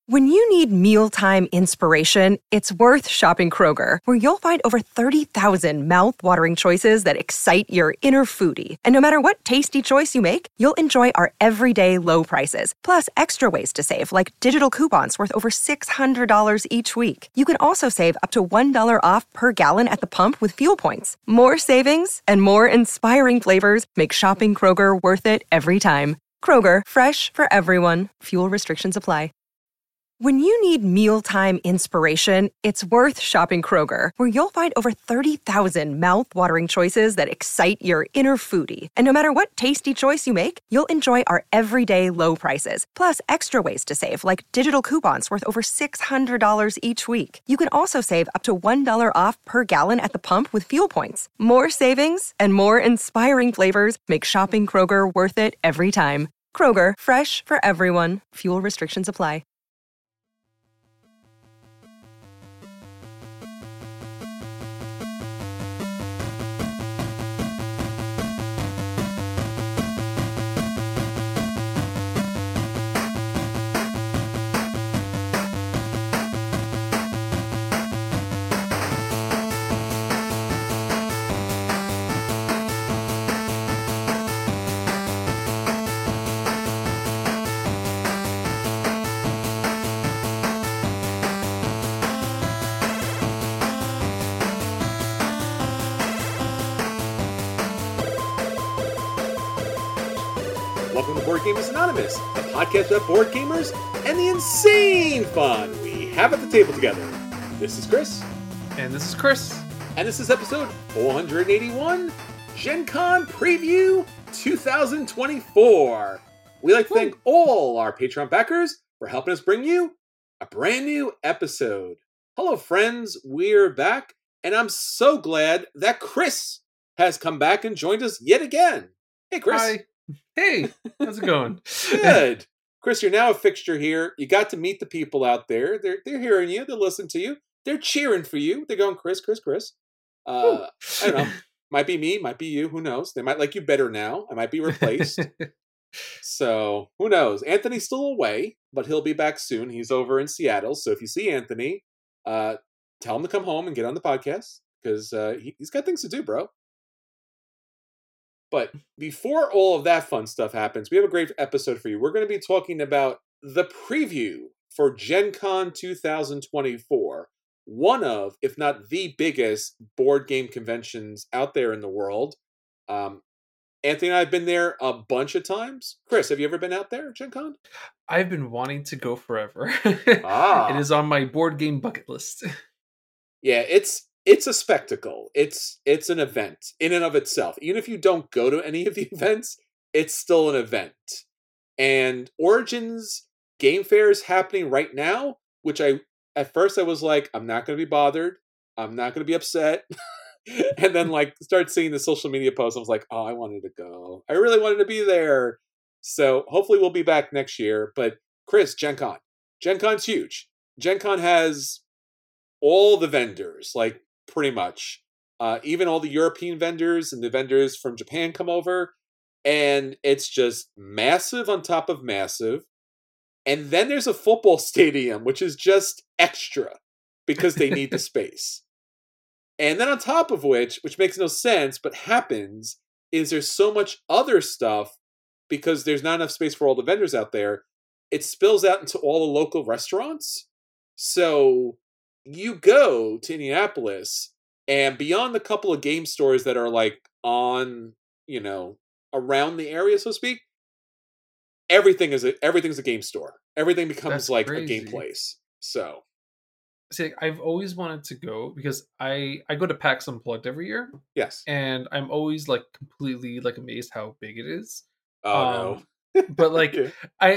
When you need mealtime inspiration, it's worth shopping Kroger, where you'll find over 30,000 mouth-watering choices that excite your inner foodie. And no matter what tasty choice you make, you'll enjoy our everyday low prices, plus extra ways to save, like digital coupons worth over $600 each week. You can also save up to $1 off per gallon at the pump with fuel points. More savings and more inspiring flavors make shopping Kroger worth it every time. Kroger, fresh for everyone. Fuel restrictions apply. When you need mealtime inspiration, it's worth shopping Kroger, where you'll find over 30,000 mouth-watering choices that excite your inner foodie. And no matter what tasty choice you make, you'll enjoy our everyday low prices, plus extra ways to save, like digital coupons worth over $600 each week. You can also save up to $1 off per gallon at the pump with fuel points. More savings and more inspiring flavors make shopping Kroger worth it every time. Kroger, fresh for everyone. Fuel restrictions apply. Welcome to Board Gamers Anonymous, the podcast about board gamers and the insane fun we have at the table together. This is Chris. And this is Chris. And this is episode 481, Gen Con Preview 2024. We'd like to thank all our Patreon backers for helping us bring you a brand new episode. Hello, friends. We're back, and I'm so glad that Chris has come back and joined us yet again. Hey, Chris. Hi. Hey, how's it going? Good. Chris, you're now a fixture here. You got to meet the people out there. They're hearing you. They're listening to you. They're cheering for you. They're going, Chris, Chris, Chris. I don't know. Might be me. Might be you. Who knows? They might like you better now. I might be replaced. So, who knows? Anthony's still away, but he'll be back soon. He's over in Seattle. So if you see Anthony, tell him to come home and get on the podcast because he's got things to do, bro. But before all of that fun stuff happens, we have a great episode for you. We're going to be talking about the preview for Gen Con 2024. One of, if not the biggest, board game conventions out there in the world. Anthony and I have been there a bunch of times. Chris, have you ever been out there at Gen Con? I've been wanting to go forever. It is on my board game bucket list. Yeah, it's a spectacle. It's an event in and of itself. Even if you don't go to any of the events, it's still an event. And Origins Game Fair is happening right now, which at first I was like, I'm not going to be bothered. I'm not going to be upset. And then start seeing the social media posts. I was like, oh, I wanted to go. I really wanted to be there. So hopefully we'll be back next year. But Chris, Gen Con. Gen Con's huge. Gen Con has all the vendors, pretty much. Even all the European vendors and the vendors from Japan come over. And it's just massive on top of massive. And then there's a football stadium, which is just extra because they need the space. And then on top of which makes no sense, but happens, is there's so much other stuff because there's not enough space for all the vendors out there. It spills out into all the local restaurants. So you go to Indianapolis, and beyond the couple of game stores that are on, around the area, so to speak, everything's a game store. Everything becomes a game place. So, see, I've always wanted to go because I go to PAX Unplugged every year. Yes, and I'm always completely amazed how big it is. Oh no. But yeah.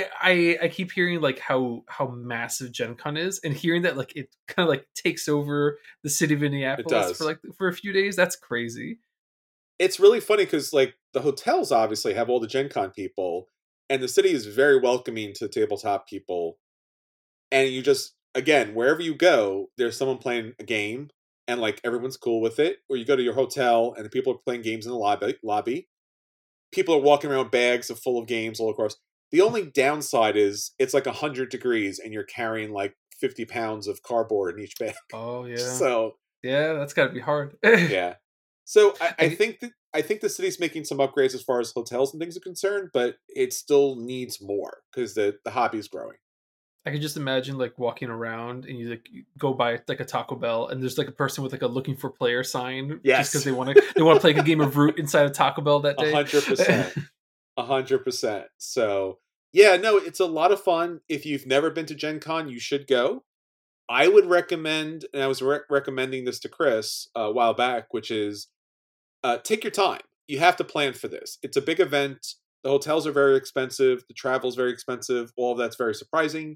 I keep hearing how massive Gen Con is, and hearing that it kind of takes over the city of Indianapolis for a few days. That's crazy. It's really funny because the hotels obviously have all the Gen Con people, and the city is very welcoming to tabletop people. And you just, again, wherever you go, there's someone playing a game, and everyone's cool with it. Or you go to your hotel and the people are playing games in the lobby. People are walking around with bags full of games all across. The only downside is it's like 100 degrees and you're carrying like 50 pounds of cardboard in each bag. Oh yeah. So yeah, that's got to be hard. yeah. So I think the city's making some upgrades as far as hotels and things are concerned, but it still needs more because the hobby is growing. I could just imagine like walking around and you go by like a Taco Bell and there's like a person with like a looking for player sign just because they want to play like a game of Root inside of Taco Bell that day. 100%. 100%. So yeah, no, it's a lot of fun. If you've never been to Gen Con, you should go. I would recommend, and I was recommending this to Chris a while back, which is take your time. You have to plan for this. It's a big event. The hotels are very expensive. The travel's very expensive. All of that's very surprising.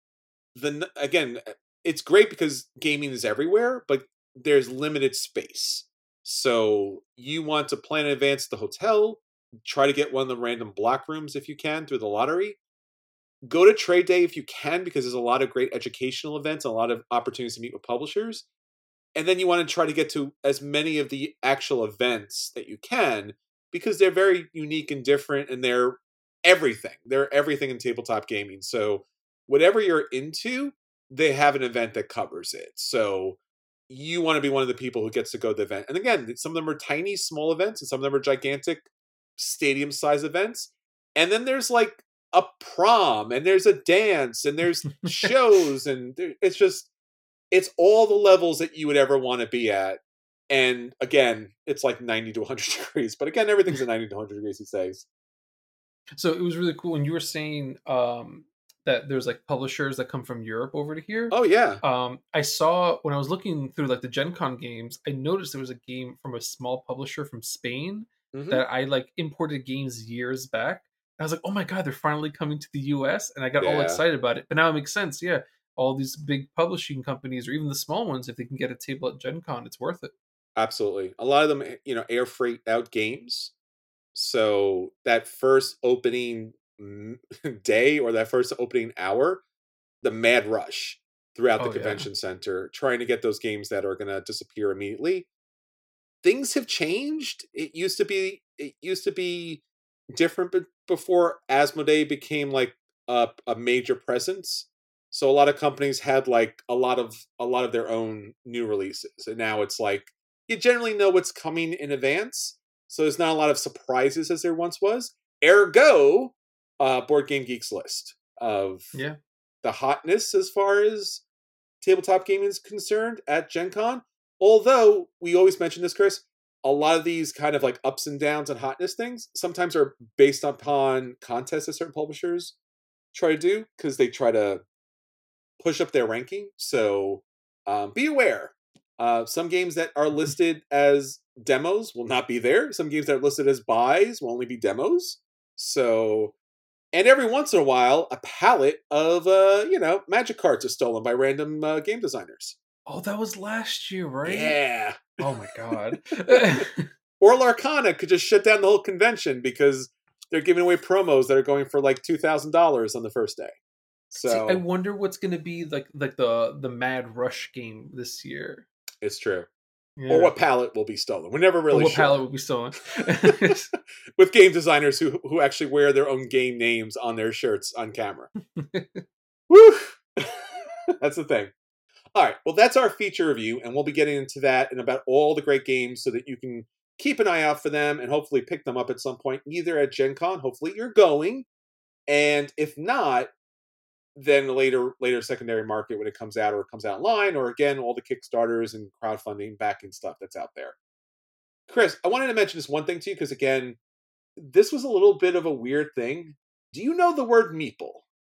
Again, it's great because gaming is everywhere, but there's limited space. So you want to plan in advance the hotel. Try to get one of the random block rooms if you can through the lottery. Go to Trade Day if you can, because there's a lot of great educational events, a lot of opportunities to meet with publishers. And then you want to try to get to as many of the actual events that you can, because they're very unique and different, and they're everything. They're everything in tabletop gaming. So whatever you're into, they have an event that covers it. So you want to be one of the people who gets to go to the event. And again, some of them are tiny, small events, and some of them are gigantic, stadium-size events. And then there's like a prom, and there's a dance, and there's shows, and it's all the levels that you would ever want to be at. And again, it's like 90 to 100 degrees. But again, everything's at 90 to 100 degrees these days. So it was really cool when you were saying that there's like publishers that come from Europe over to here. Oh yeah. I saw when I was looking through like the Gen Con games, I noticed there was a game from a small publisher from Spain that I like imported games years back. I was like, oh my God, they're finally coming to the US. And I got all excited about it. But now it makes sense. Yeah. All these big publishing companies, or even the small ones, if they can get a table at Gen Con, it's worth it. Absolutely. A lot of them, air freight out games. So that first opening day or that first opening hour, the mad rush throughout the convention center, trying to get those games that are going to disappear immediately. Things have changed. It used to be different before Asmodee became like a major presence. So a lot of companies had like a lot of their own new releases, and now it's like you generally know what's coming in advance. So there's not a lot of surprises as there once was. Ergo, Board Game Geek's list of the hotness as far as tabletop gaming is concerned at Gen Con. Although we always mention this, Chris, a lot of these kind of like ups and downs and hotness things sometimes are based upon contests that certain publishers try to do, because they try to push up their ranking. So be aware. Some games that are listed as demos will not be there. Some games that are listed as buys will only be demos. So, and every once in a while, a palette of magic cards are stolen by random game designers. Oh, that was last year, right? Yeah. Oh my God. Or Larcana could just shut down the whole convention because they're giving away promos that are going for like $2,000 on the first day. So see, I wonder what's going to be like the Mad Rush game this year. It's true. Yeah. Or what palette will be stolen. We're never really sure. What palette will be stolen. With game designers who actually wear their own game names on their shirts on camera. Woo! That's the thing. All right. Well, that's our feature review, and we'll be getting into that and about all the great games so that you can keep an eye out for them and hopefully pick them up at some point, either at Gen Con. Hopefully you're going. And if not, then the later secondary market when it comes out, or it comes out online, or again, all the Kickstarters and crowdfunding backing stuff that's out there. Chris, I wanted to mention this one thing to you, because again, this was a little bit of a weird thing. Do you know the word meeple?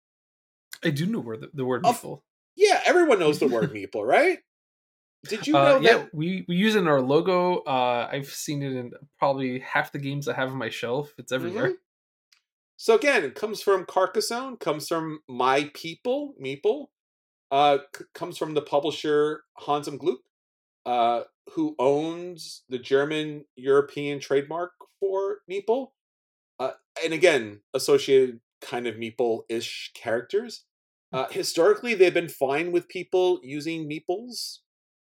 I do know the word meeple. Yeah, everyone knows the word meeple, right? Did you know that? Yeah, we use it in our logo. I've seen it in probably half the games I have on my shelf. It's everywhere. Mm-hmm. So again, it comes from Carcassonne, comes from My People, Meeple, comes from the publisher Hans im Glück, who owns the German-European trademark for Meeple. And again, associated kind of Meeple-ish characters. Historically, they've been fine with people using meeples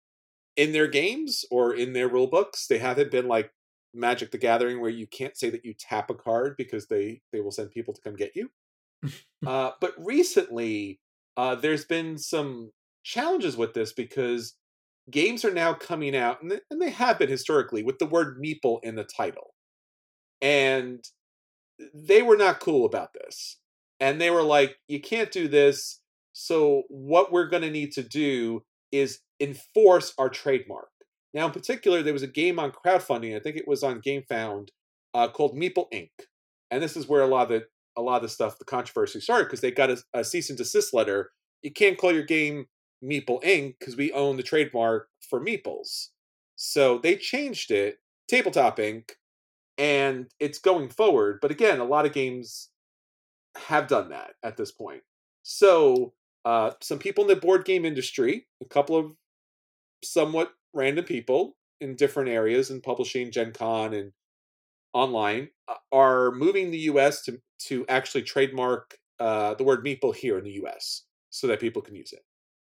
in their games or in their rule books. They haven't been like Magic the Gathering, where you can't say that you tap a card because they will send people to come get you. But recently, there's been some challenges with this because games are now coming out, and they have been historically, with the word meeple in the title. And they were not cool about this. And they were like, you can't do this. So what we're going to need to do is enforce our trademark. Now, in particular, there was a game on crowdfunding. I think it was on GameFound called Meeple Inc. And this is where a lot of the stuff, the controversy started, because they got a cease and desist letter. You can't call your game Meeple Inc. because we own the trademark for meeples. So they changed it, Tabletop Inc., and it's going forward. But again, a lot of games have done that at this point. So some people in the board game industry, a couple of somewhat random people in different areas in publishing, Gen Con and online, are moving the US to actually trademark the word meeple here in the US so that people can use it.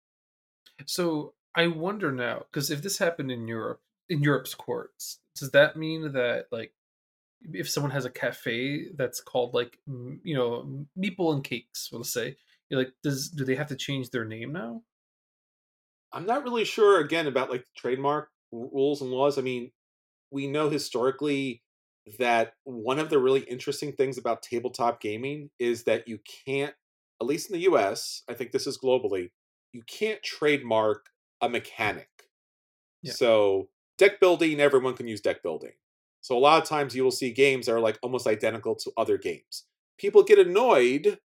So I wonder now, because if this happened in Europe, in Europe's courts, does that mean that like if someone has a cafe that's called like Meeple and Cakes, let's say, you're like, do they have to change their name now? I'm not really sure again about like trademark rules and laws. I mean, we know historically that one of the really interesting things about tabletop gaming is that you can't, at least in the US, I think this is globally, you can't trademark a mechanic. Yeah. So deck building, everyone can use deck building. So a lot of times you will see games that are like almost identical to other games. People get annoyed,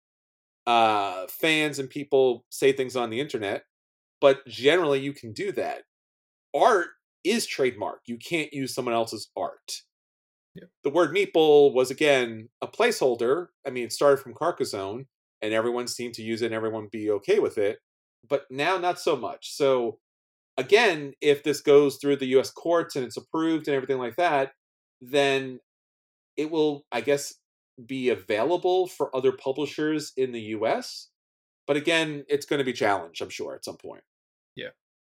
fans and people say things on the internet, but generally you can do that. Art is trademark. You can't use someone else's art. Yeah. The word meeple was, again, a placeholder. I mean, it started from Carcassonne, and everyone seemed to use it and everyone be okay with it. But now, not so much. So, again, if this goes through the U.S. courts and it's approved and everything like that, then it will, I guess, be available for other publishers in the U.S. But again, it's going to be challenged, I'm sure, at some point. Yeah.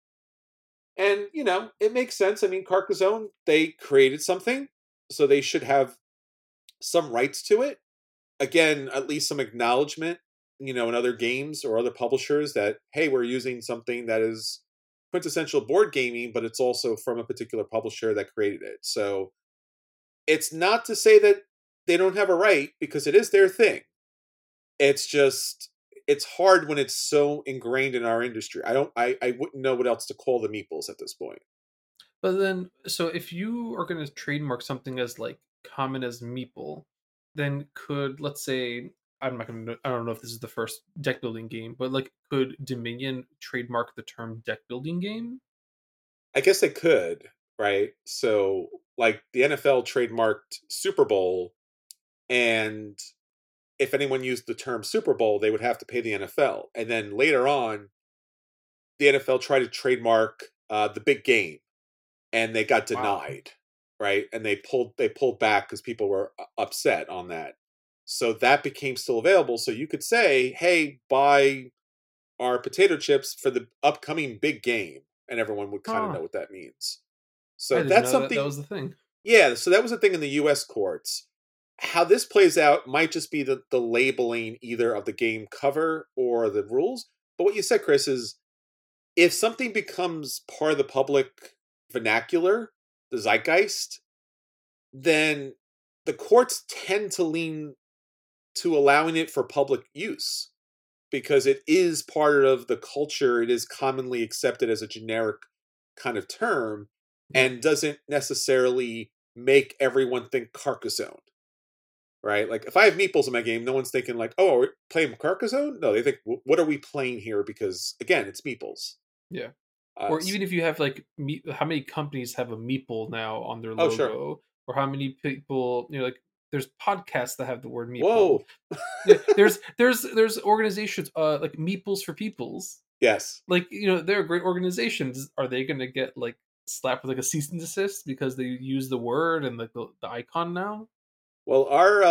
And, it makes sense. I mean, Carcassonne, they created something, so they should have some rights to it. Again, at least some acknowledgement, in other games or other publishers that, hey, we're using something that is quintessential board gaming, but it's also from a particular publisher that created it. So it's not to say that they don't have a right, because it is their thing. It's just, it's hard when it's so ingrained in our industry. I wouldn't know what else to call the meeples at this point. But then, so if you are going to trademark something as like common as meeple, then could, let's say, I don't know if this is the first deck building game, but like, could Dominion trademark the term deck building game? I guess they could, right? So, like, the NFL trademarked Super Bowl, and if anyone used the term Super Bowl, they would have to pay the NFL. And then later on, the NFL tried to trademark the big game, and they got denied, right? And they pulled back because people were upset on that. So that became still available. So you could say, hey, buy our potato chips for the upcoming big game. And everyone would kind of know what that means. So that's something. That was the thing. Yeah, so that was the thing in the U.S. courts. How this plays out might just be the labeling either of the game cover or the rules. But what you said, Chris, is if something becomes part of the public vernacular, the zeitgeist, then the courts tend to lean to allowing it for public use because it is part of the culture. It is commonly accepted as a generic kind of term and doesn't necessarily make everyone think Carcassonne, right? Like if I have meeples in my game, no one's thinking like, oh, are we playing Carcassonne? No, they think, what are we playing here? Because again, it's meeples. Yeah. Or even if you have like, how many companies have a meeple now on their logo? Sure. Or how many people, like, there's podcasts that have the word meeple. Whoa. Yeah, there's organizations like Meeples for Peoples. Yes. Like, they're great organizations. Are they going to get like slapped with like a cease and desist because they use the word and like the icon now? Well, our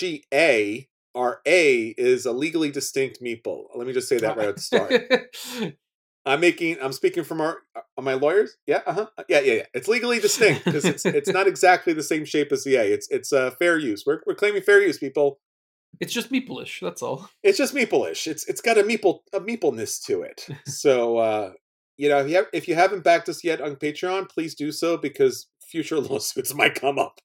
BGA, our A is a legally distinct meeple. Let me just say that right at the start. I'm speaking from my lawyers. Yeah, yeah. It's legally distinct because it's not exactly the same shape as the A. It's fair use. We're claiming fair use, people. It's just meeple-ish, that's all. It's just meeple-ish. It's got a meepleness to it. So if you haven't backed us yet on Patreon, please do so because future lawsuits might come up.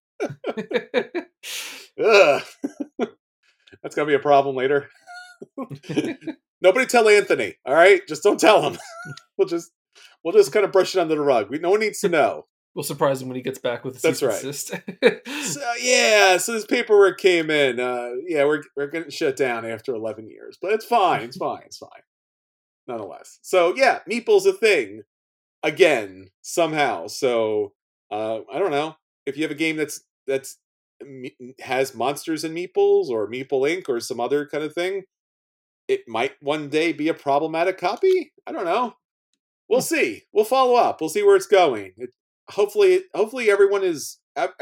Ugh. That's gonna be a problem later. Nobody tell Anthony, all right? Just don't tell him. We'll just kind of brush it under the rug. No one needs to know. We'll surprise him when he gets back with That's right. So this paperwork came in. We're getting shut down after 11 years, but it's fine. It's fine. Nonetheless. So yeah, meeple's a thing again somehow. So I don't know if you have a game that's has monsters and meeples or Meeple Inc. or some other kind of thing. It might one day be a problematic copy. I don't know. We'll see. We'll follow up. We'll see where it's going. Hopefully everyone is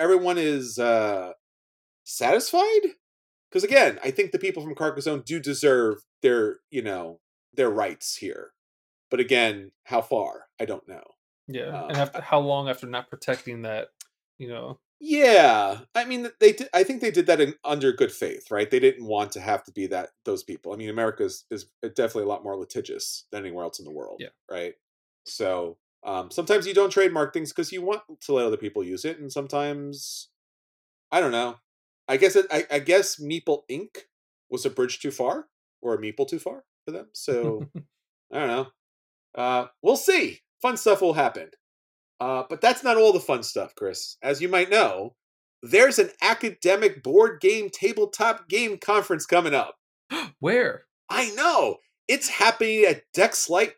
satisfied. Because again, I think the people from Carcassonne do deserve their rights here. But again, how far? I don't know. Yeah, and how long after not protecting that? Yeah, I mean, I think they did that under good faith, right? They didn't want to have to be those people. I mean, America is definitely a lot more litigious than anywhere else in the world, right? So sometimes you don't trademark things because you want to let other people use it, and sometimes I don't know. I guess Meeple Inc. was a bridge too far, or a Meeple too far for them. So I don't know. We'll see. Fun stuff will happen. But that's not all the fun stuff, Chris. As you might know, there's an academic board game tabletop game conference coming up. Where? I know. It's happening at Dexlight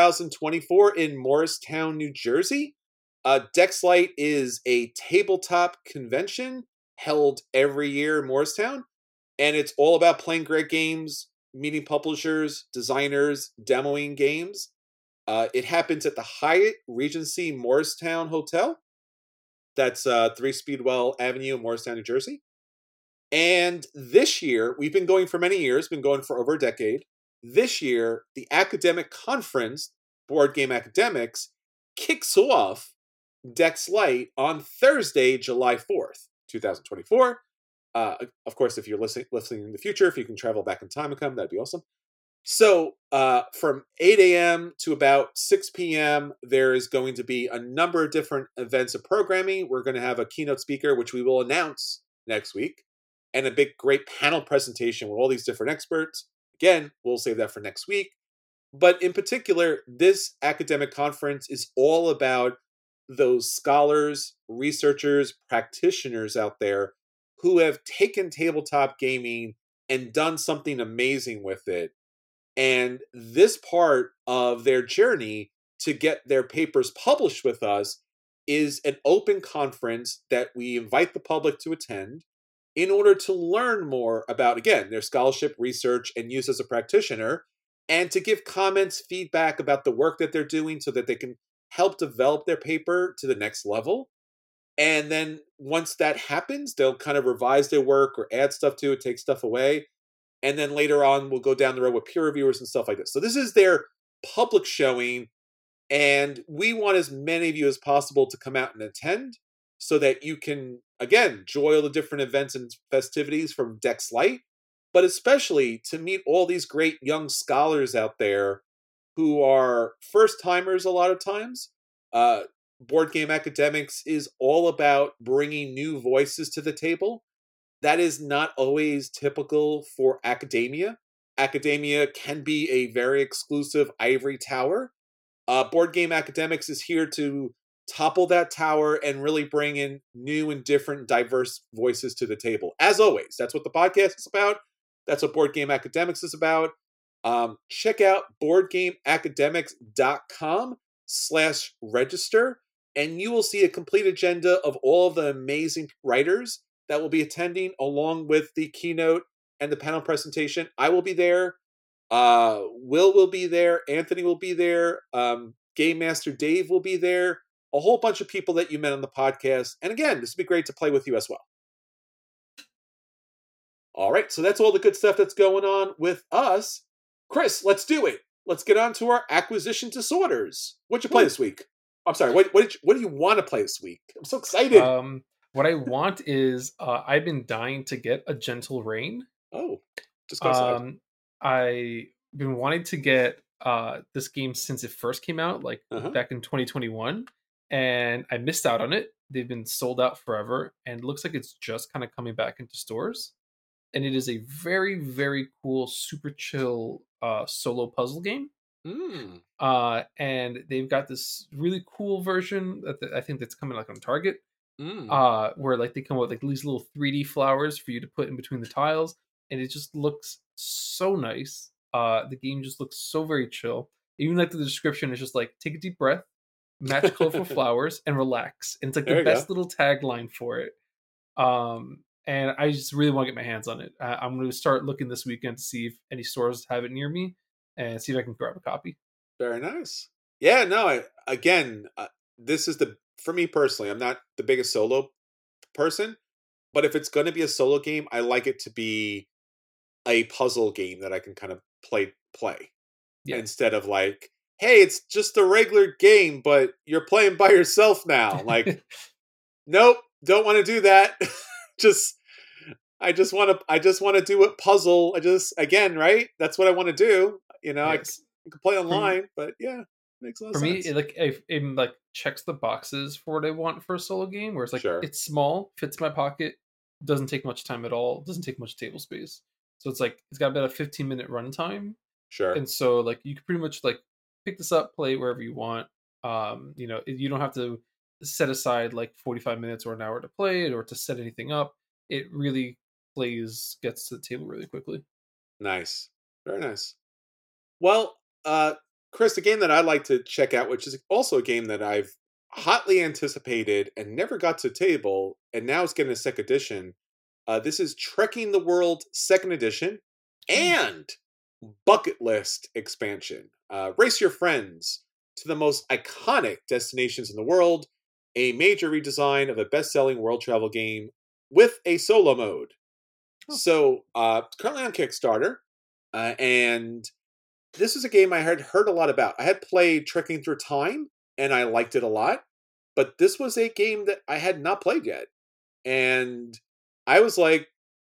2024 in Morristown, New Jersey. Dexlight is a tabletop convention held every year in Morristown, and it's all about playing great games, meeting publishers, designers, demoing games. It happens at the Hyatt Regency Morristown Hotel. That's 3 Speedwell Avenue in Morristown, New Jersey. And this year, we've been going for many years, been going for over a decade. This year, the academic conference, Board Game Academics, kicks off Dexlight on Thursday, July 4th, 2024. Of course, if you're listening in the future, if you can travel back in time and come, that'd be awesome. So from 8 a.m. to about 6 p.m., there is going to be a number of different events of programming. We're going to have a keynote speaker, which we will announce next week, and a great panel presentation with all these different experts. Again, we'll save that for next week. But in particular, this academic conference is all about those scholars, researchers, practitioners out there who have taken tabletop gaming and done something amazing with it. And this part of their journey to get their papers published with us is an open conference that we invite the public to attend in order to learn more about, again, their scholarship, research, and use as a practitioner, and to give comments, feedback about the work that they're doing so that they can help develop their paper to the next level. And then once that happens, they'll kind of revise their work or add stuff to it, take stuff away. And then later on, we'll go down the road with peer reviewers and stuff like this. So this is their public showing, and we want as many of you as possible to come out and attend so that you can, again, enjoy all the different events and festivities from Dexlight, but especially to meet all these great young scholars out there who are first-timers a lot of times. Board Game Academics is all about bringing new voices to the table. That is not always typical for academia. Academia can be a very exclusive ivory tower. Board Game Academics is here to topple that tower and really bring in new and different, diverse voices to the table. As always, that's what the podcast is about. That's what Board Game Academics is about. Check out boardgameacademics.com/register, and you will see a complete agenda of all of the amazing writers that will be attending, along with the keynote and the panel presentation. I will be there. Will be there. Anthony will be there. Game Master Dave will be there. A whole bunch of people that you met on the podcast. And again, this would be great to play with you as well. All right, so that's all the good stuff that's going on with us. Chris, let's do it. Let's get on to our acquisition disorders. What'd you play this week? I'm sorry, what do you want to play this week? I'm so excited. What I want is, I've been dying to get a Gentle Rain. Oh, discuss that. I've been wanting to get this game since it first came out, like Uh-huh. back in 2021, and I missed out on it. They've been sold out forever, and it looks like it's just kind of coming back into stores. And it is a very, very cool, super chill solo puzzle game. Mm. And they've got this really cool version I think that's coming like on Target, Mm. where like they come with like these little 3D flowers for you to put in between the tiles, and it just looks so nice. The game just looks so very chill. Even like the description is just like take a deep breath, match colorful flowers, and relax. And it's like the There you go. best little tagline for it. And I just really want to get my hands on it. I'm going to start looking this weekend to see if any stores have it near me and see if I can grab a copy. Very nice. Yeah, no, again, this is for me personally, I'm not the biggest solo person, but if it's going to be a solo game, I like it to be a puzzle game that I can kind of play Yeah. instead of like, hey, it's just a regular game, but you're playing by yourself now. Like, nope, don't want to do that. just I just want to do a puzzle. Again, right? That's what I want to do. Yes. I can play For me, online, but yeah, makes a lot of for me, sense. it like checks the boxes for what I want for a solo game. Where it's like Sure. it's small, fits my pocket, doesn't take much time at all, doesn't take much table space. So it's like it's got about a 15-minute runtime, Sure. and so like you can pretty much like pick this up, play it wherever you want. You don't have to set aside like 45 minutes or an hour to play it or to set anything up. It really gets to the table really quickly. Nice. Very nice. Well, Chris, the game that I like to check out, which is also a game that I've hotly anticipated and never got to table, and now it's getting a second edition. This is Trekking the World Second Edition and Bucket List expansion. Race your friends to the most iconic destinations in the world. A major redesign of a best-selling world travel game with a solo mode. Oh. So, currently on Kickstarter, and this is a game I had heard a lot about. I had played Trekking Through Time, and I liked it a lot. But this was a game that I had not played yet, and I was like,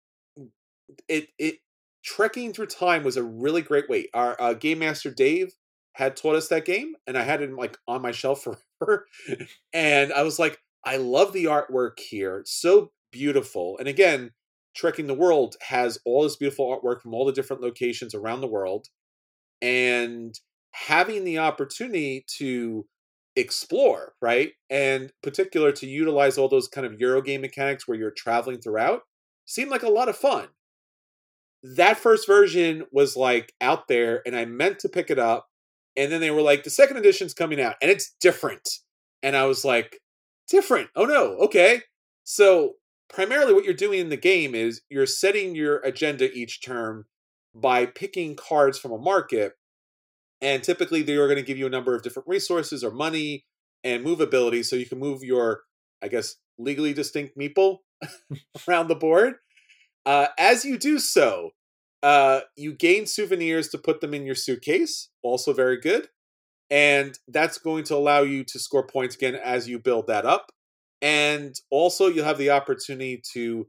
it Trekking Through Time was a really great way. Our game master Dave had taught us that game, and I had it like on my shelf forever. And I was like, I love the artwork here. It's so beautiful. And again, Trekking the World has all this beautiful artwork from all the different locations around the world. And having the opportunity to explore, right? And particular to utilize all those kind of Eurogame mechanics where you're traveling throughout seemed like a lot of fun. That first version was like out there and I meant to pick it up. And then they were like, the second edition's coming out and it's different. And I was like, different? Oh no, okay. So primarily what you're doing in the game is you're setting your agenda each term by picking cards from a market. And typically they are going to give you a number of different resources or money and movability so you can move your, I guess, legally distinct meeple around the board. As you do so, you gain souvenirs to put them in your suitcase. Also very good. And that's going to allow you to score points again as you build that up. And also you'll have the opportunity to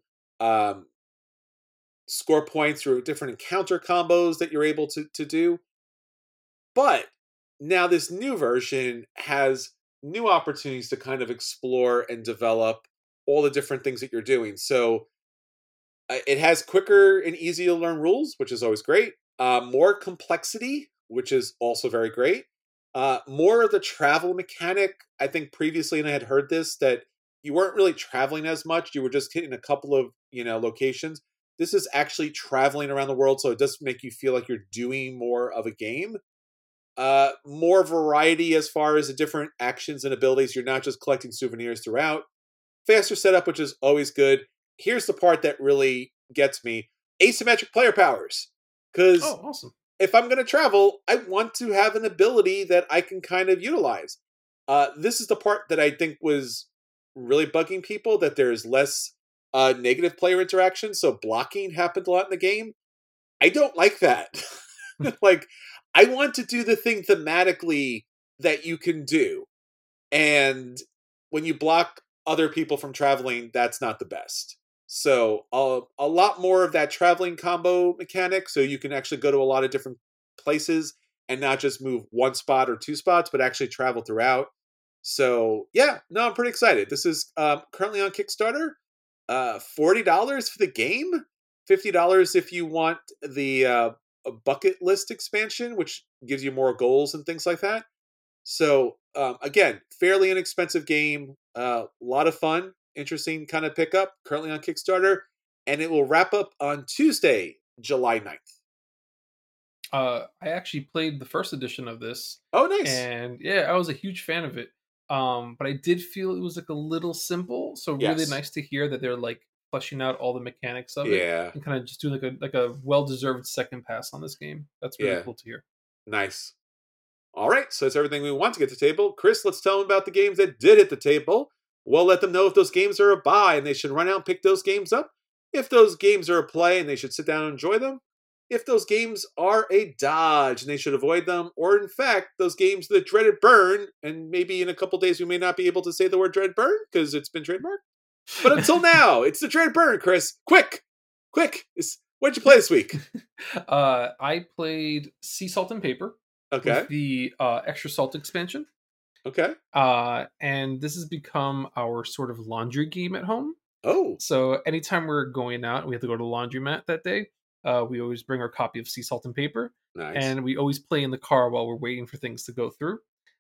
score points through different encounter combos that you're able to do. But now this new version has new opportunities to kind of explore and develop all the different things that you're doing. So it has quicker and easy to learn rules, which is always great. More complexity, which is also very great. More of the travel mechanic. I think previously, and I had heard this, that you weren't really traveling as much. You were just hitting a couple of locations. This is actually traveling around the world, so it does make you feel like you're doing more of a game. More variety as far as the different actions and abilities. You're not just collecting souvenirs throughout. Faster setup, which is always good. Here's the part that really gets me. Asymmetric player powers. Because awesome. If I'm going to travel, I want to have an ability that I can kind of utilize. This is the part that I think was really bugging people, that there's less negative player interaction, so blocking happened a lot in the game. I don't like that. Like, I want to do the thing thematically that you can do. And when you block other people from traveling, that's not the best. So a lot more of that traveling combo mechanic, so you can actually go to a lot of different places and not just move one spot or two spots, but actually travel throughout. So yeah, no, I'm pretty excited. This is currently on Kickstarter. $40 for the game, $50 if you want the a bucket list expansion, which gives you more goals and things like that. So again, fairly inexpensive game, a lot of fun, interesting kind of pickup. Currently on Kickstarter, and it will wrap up on Tuesday, July 9th. I actually played the first edition of this. Oh, nice. And yeah, I was a huge fan of it. But I did feel it was like a little simple. So really Yes. nice to hear that they're like fleshing out all the mechanics of it Yeah. and kind of just doing like a well deserved second pass on this game. That's really Yeah. cool to hear. Nice. All right, so that's everything we want to get to the table. Chris, let's tell them about the games that did hit the table. We'll let them know if those games are a buy and they should run out and pick those games up. If those games are a play and they should sit down and enjoy them. If those games are a dodge and they should avoid them. Or in fact, those games the dreaded burn, and maybe in a couple days we may not be able to say the word dreaded burn because it's been trademarked. But until now, it's the dreaded burn, Chris. Quick! What'd you play this week? I played Sea Salt and Paper. Okay. With the extra salt expansion. Okay. And this has become our sort of laundry game at home. Oh. So anytime we're going out and we have to go to the laundromat that day, we always bring our copy of Sea Salt and Paper. Nice. And we always play in the car while we're waiting for things to go through.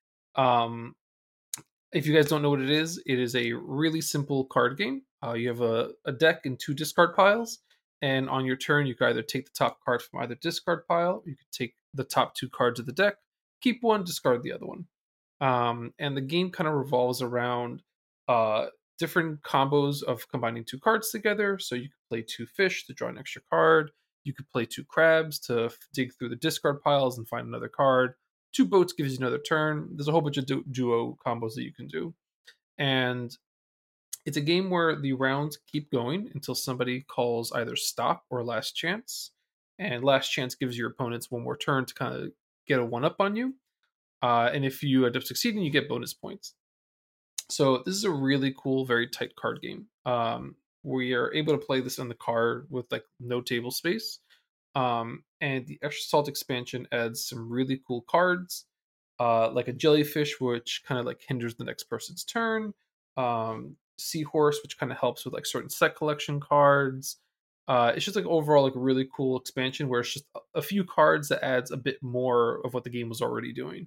If you guys don't know what it is a really simple card game. You have a deck and 2 discard piles. And on your turn, you can either take the top card from either discard pile, or you could take the top 2 cards of the deck, keep one, discard the other one. And the game kind of revolves around different combos of combining 2 cards together. So you could play 2 fish to draw an extra card. You could play 2 crabs to dig through the discard piles and find another card. 2 boats gives you another turn. There's a whole bunch of duo combos that you can do. And it's a game where the rounds keep going until somebody calls either stop or last chance. And last chance gives your opponents one more turn to kind of get a 1-up on you. And if you end up succeeding, you get bonus points. So this is a really cool, very tight card game. We are able to play this in the car with like no table space. And the extra salt expansion adds some really cool cards, like a jellyfish, which kind of like hinders the next person's turn. Seahorse, which kind of helps with like certain set collection cards. It's just like overall like a really cool expansion where it's just a few cards that adds a bit more of what the game was already doing.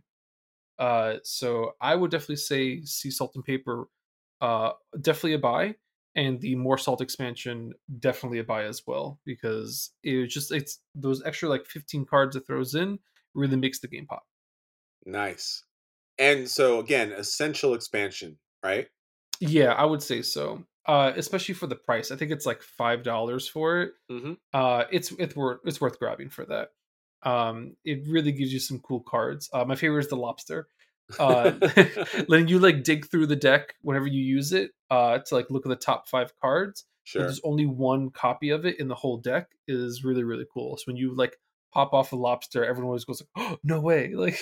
So I would definitely say Sea Salt and Paper, definitely a buy, and the More Salt expansion definitely a buy as well, because it's those extra like 15 cards it throws in really makes the game pop. Nice. And so again, essential expansion, right? Yeah, I would say so. Especially for the price. I think it's like $5 for it. Mm-hmm. It's worth grabbing for that. It really gives you some cool cards. My favorite is the lobster. Letting you like dig through the deck whenever you use it to like look at the top 5 cards. Sure. But there's only one copy of it in the whole deck is really, really cool. So when you like pop off a lobster, everyone always goes like, "Oh, no way!" Like,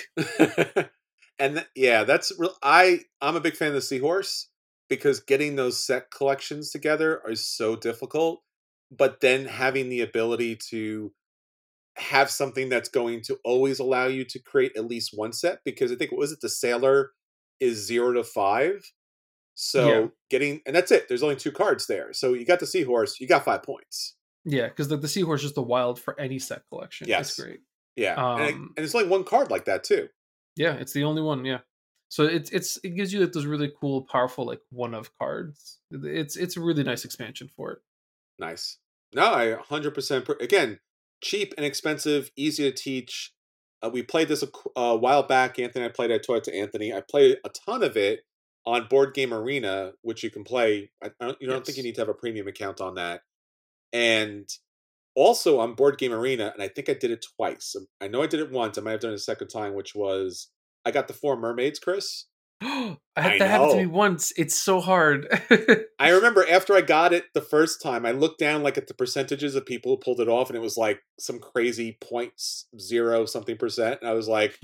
and that's real. I'm a big fan of the Seahorse because getting those set collections together is so difficult. But then having the ability to have something that's going to always allow you to create at least one set, because I think, what was it, the Sailor is 0 to 5. So and that's it. There's only 2 cards there. So you got the Seahorse, you got 5 points. Yeah, because the Seahorse is just the wild for any set collection. Yes. It's great. Yeah. And it's only 1 card like that too. Yeah, it's the only one, yeah. So it gives you like those really cool, powerful, like 1-of cards. It's a really nice expansion for it. Nice. No, I 100%. Again, cheap and expensive, easy to teach. We played this a while back. Anthony and I played it. I taught it to Anthony. I played a ton of it on Board Game Arena, which you can play. I don't think you need to have a premium account on that. And also on Board Game Arena, and I think I did it twice. I know I did it once. I might have done it a second time, which was I got the 4 mermaids, Chris. That happened to me once. It's so hard. I remember after I got it the first time, I looked down like at the percentages of people who pulled it off, and it was like some crazy 0.0 something percent. And I was like,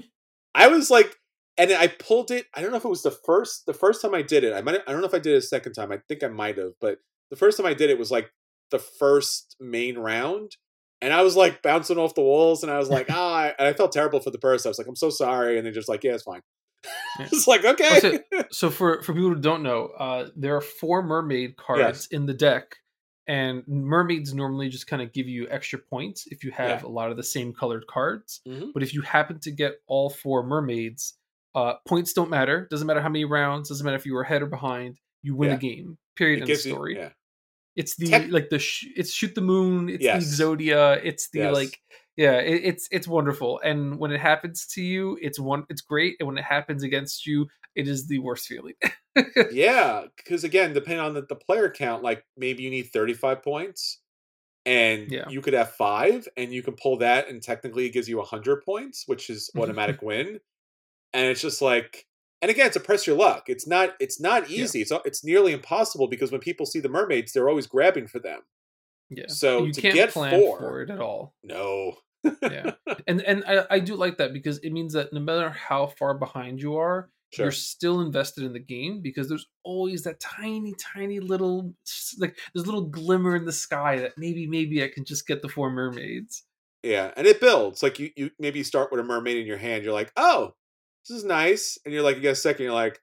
and I pulled it. I don't know if it was the first time I did it. I don't know if I did it a second time. I think I might have, but the first time I did it was like the first main round, and I was like bouncing off the walls, and I was like, and I felt terrible for the person. I was like, I'm so sorry, and they're just like, yeah, it's fine. Yeah. It's like, okay. So for people who don't know, there are 4 mermaid cards in the deck, and mermaids normally just kind of give you extra points if you have a lot of the same colored cards. Mm-hmm. But if you happen to get all 4 mermaids, points don't matter. Doesn't matter how many rounds. Doesn't matter if you were ahead or behind. You win a game. Period. End of story. It's the it's Shoot the Moon. It's the Exodia. It's the it's wonderful. And when it happens to you, it's great. And when it happens against you, it is the worst feeling. Yeah, because again, depending on the player count, like maybe you need 35 points, and you could have 5, and you can pull that, and technically it gives you 100 points, which is automatic win. And it's just like, and again, it's a press your luck. It's not easy. It's nearly impossible, because when people see the mermaids, they're always grabbing for them. Yeah. So you to can't get plan 4 for it at all. No. Yeah. And I do like that, because it means that no matter how far behind you are, you're still invested in the game, because there's always that tiny little, like, there's a little glimmer in the sky that maybe I can just get the 4 mermaids. Yeah, and it builds. Like you maybe start with a mermaid in your hand. You're like, oh, this is nice. And you're like, you get a second, you're like,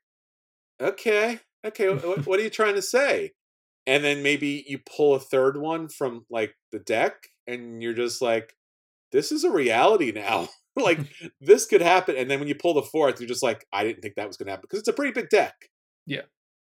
okay, what are you trying to say? And then maybe you pull a third one from like the deck, and you're just like, this is a reality now. Like, this could happen. And then when you pull the 4th, you're just like, I didn't think that was going to happen, because it's a pretty big deck. Yeah.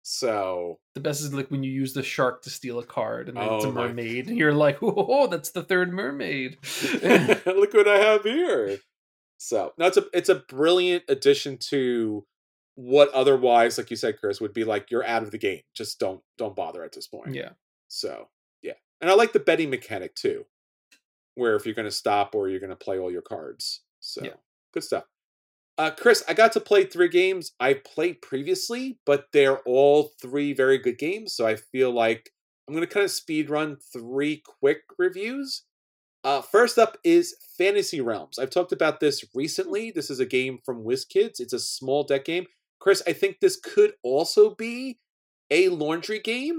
So the best is like when you use the shark to steal a card, and then it's a mermaid, and you're like, oh, that's the 3rd mermaid. Look what I have here. So no, it's a brilliant addition to what otherwise, like you said, Chris, would be like, you're out of the game. Just don't bother at this point. Yeah. So yeah, and I like the betting mechanic too, where if you're going to stop or you're going to play all your cards. So good stuff. Chris, I got to play 3 games I played previously, but they're all 3 very good games. So I feel like I'm going to kind of speed run 3 quick reviews. First up is Fantasy Realms. I've talked about this recently. This is a game from WizKids. It's a small deck game. Chris, I think this could also be a laundry game.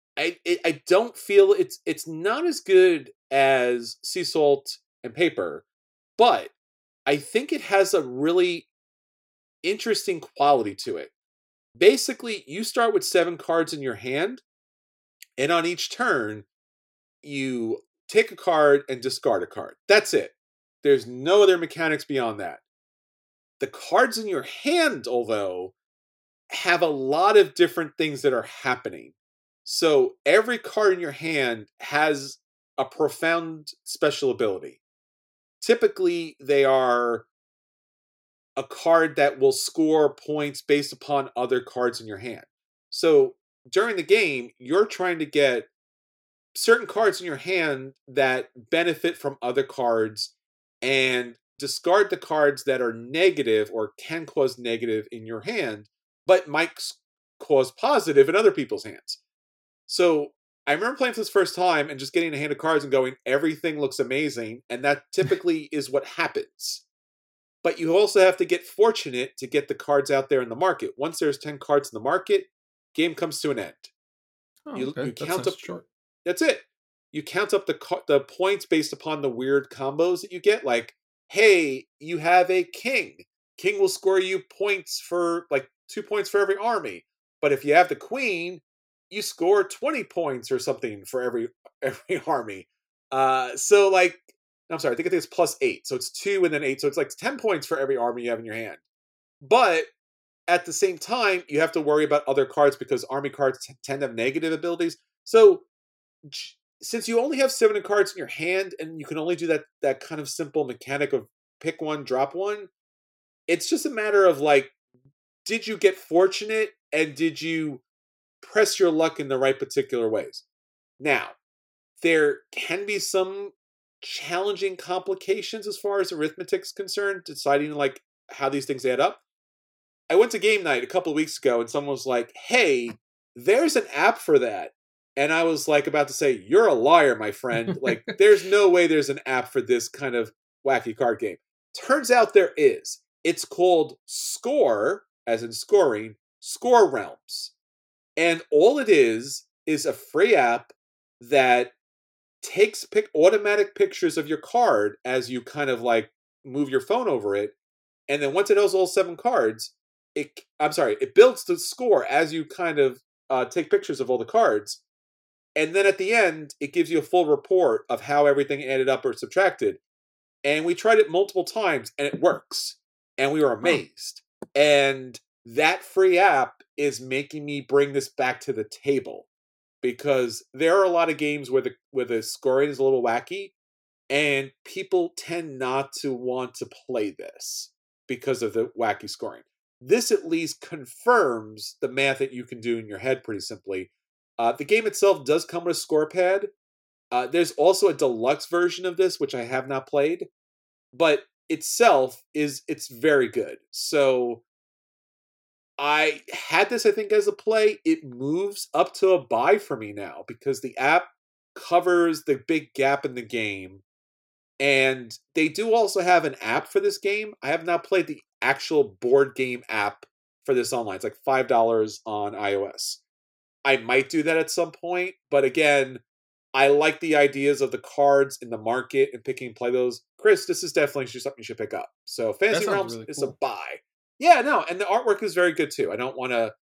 I don't feel it's not as good as Sea Salt and Paper, but I think it has a really interesting quality to it. Basically, you start with 7 cards in your hand, and on each turn, you take a card and discard a card. That's it. There's no other mechanics beyond that. The cards in your hand, although, have a lot of different things that are happening. So every card in your hand has a profound special ability. Typically, they are a card that will score points based upon other cards in your hand. So during the game, you're trying to get certain cards in your hand that benefit from other cards, and discard the cards that are negative or can cause negative in your hand, but might cause positive in other people's hands. So I remember playing for this first time and just getting a hand of cards and going, everything looks amazing. And that typically is what happens. But you also have to get fortunate to get the cards out there in the market. Once there's 10 cards in the market, game comes to an end. You count up short. That's it. You count up the points based upon the weird combos that you get. Like, hey, you have a king. King will score you points for like 2 points for every army. But if you have the queen, you score 20 points or something for every army. So like, I'm sorry, I think it's +8. So it's 2 and then 8. So it's like 10 points for every army you have in your hand. But at the same time, you have to worry about other cards because army cards tend to have negative abilities. So since you only have 7 cards in your hand and you can only do that kind of simple mechanic of pick one, drop one, it's just a matter of like, did you get fortunate and did you press your luck in the right particular ways? Now, there can be some challenging complications as far as arithmetic is concerned, deciding like how these things add up. I went to game night a couple of weeks ago and someone was like, hey, there's an app for that. And I was like about to say, you're a liar, my friend. Like, there's no way there's an app for this kind of wacky card game. Turns out there is. It's called Score, as in scoring, Score Realms. And all it is is a free app that takes automatic pictures of your card as you kind of like move your phone over it. And then once it knows all 7 cards, it builds the score as you kind of take pictures of all the cards. And then at the end, it gives you a full report of how everything added up or subtracted. And we tried it multiple times, and it works. And we were amazed. And that free app is making me bring this back to the table. Because there are a lot of games where the scoring is a little wacky, and people tend not to want to play this because of the wacky scoring. This at least confirms the math that you can do in your head pretty simply. The game itself does come with a score pad. There's also a deluxe version of this, which I have not played, but itself it's very good. So I had this, I think, as a play. It moves up to a buy for me now because the app covers the big gap in the game. And they do also have an app for this game. I have not played the actual board game app for this online. It's like $5 on iOS. I might do that at some point. But again, I like the ideas of the cards in the market and picking and play those. Chris, this is definitely something you should pick up. So Fantasy Realms really is a buy. Yeah, no, and the artwork is very good too. I don't want to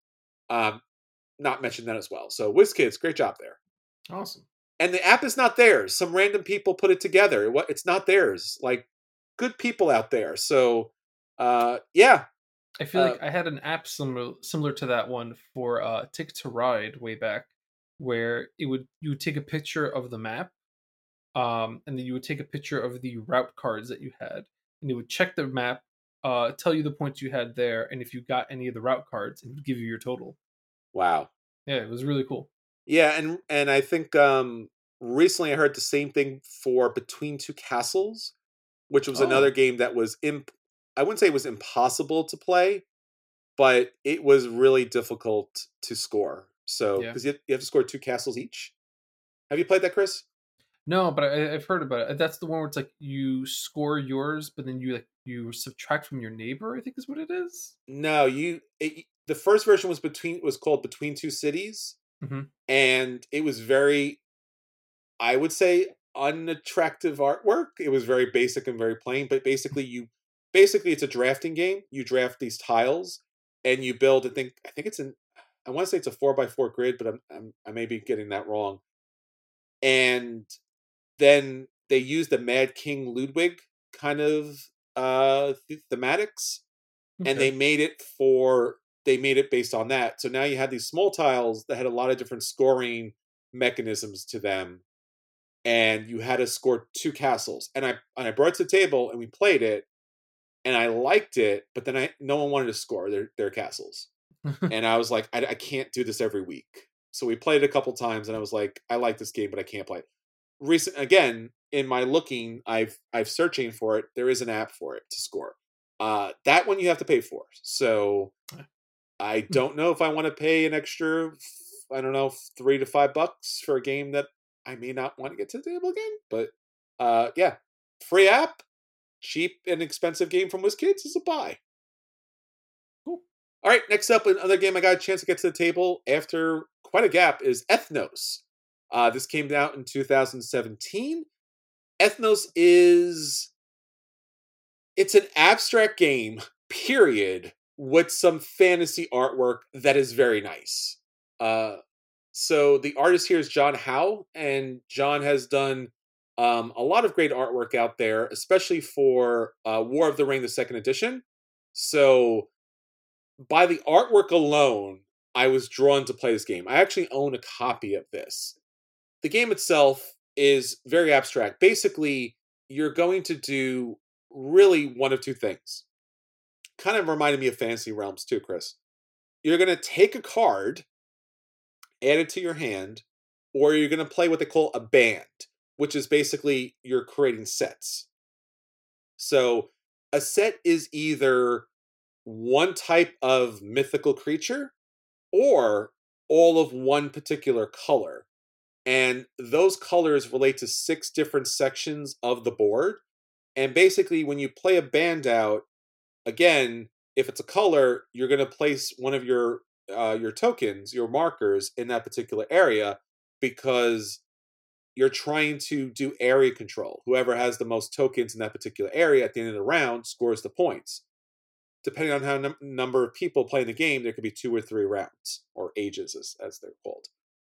not mention that as well. So WizKids, great job there. Awesome. And the app is not theirs. Some random people put it together. It's not theirs. Like, good people out there. So, yeah. I feel like I had an app similar to that one for Ticket to Ride way back, where you would take a picture of the map, and then you would take a picture of the route cards that you had, and it would check the map, tell you the points you had there, and if you got any of the route cards, it would give you your total. Wow. Yeah, it was really cool. Yeah, and I think recently I heard the same thing for Between Two Castles, which was another game that was I wouldn't say it was impossible to play, but it was really difficult to score. So because you have to score 2 castles each. Have you played that, Chris? No, but I've heard about it. That's the one where it's like you score yours, but then you subtract from your neighbor, I think is what it is. No, the first version was called Between Two Cities, and it was very, I would say, unattractive artwork. It was very basic and very plain, but basically it's a drafting game. You draft these tiles and you build. I think I want to say it's a 4x4 grid, but I may be getting that wrong. And then they used the Mad King Ludwig kind of thematics, and they made it based on that. So now you had these small tiles that had a lot of different scoring mechanisms to them, and you had to score 2 castles. And I brought it to the table and we played it, and I liked it, but then no one wanted to score their castles. And I was like, I can't do this every week. So we played it a couple times, and I was like, I like this game, but I can't play it. Again, in my looking, I've searching for it. There is an app for it to score. That one you have to pay for. So I don't know if I want to pay an extra, I don't know, $3 to $5 for a game that I may not want to get to the table again. But yeah, free app, cheap and expensive game from WizKids is a buy. Cool. All right, next up, another game I got a chance to get to the table after quite a gap is Ethnos. This came out in 2017. Ethnos it's an abstract game, period, with some fantasy artwork that is very nice. So the artist here is John Howe, and John has done a lot of great artwork out there, especially for War of the Ring, the second edition. So by the artwork alone, I was drawn to play this game. I actually own a copy of this. The game itself is very abstract. Basically, you're going to do really one of two things. Kind of reminded me of Fantasy Realms too, Chris. You're going to take a card, add it to your hand, or you're going to play what they call a band, which is basically you're creating sets. So a set is either one type of mythical creature or all of one particular color. And those colors relate to 6 different sections of the board. And basically, when you play a band out, again, if it's a color, you're going to place one of your your tokens, your markers in that particular area, because you're trying to do area control. Whoever has the most tokens in that particular area at the end of the round scores the points. Depending on how number of people playing the game, there could be 2 or 3 rounds, or ages as they're called.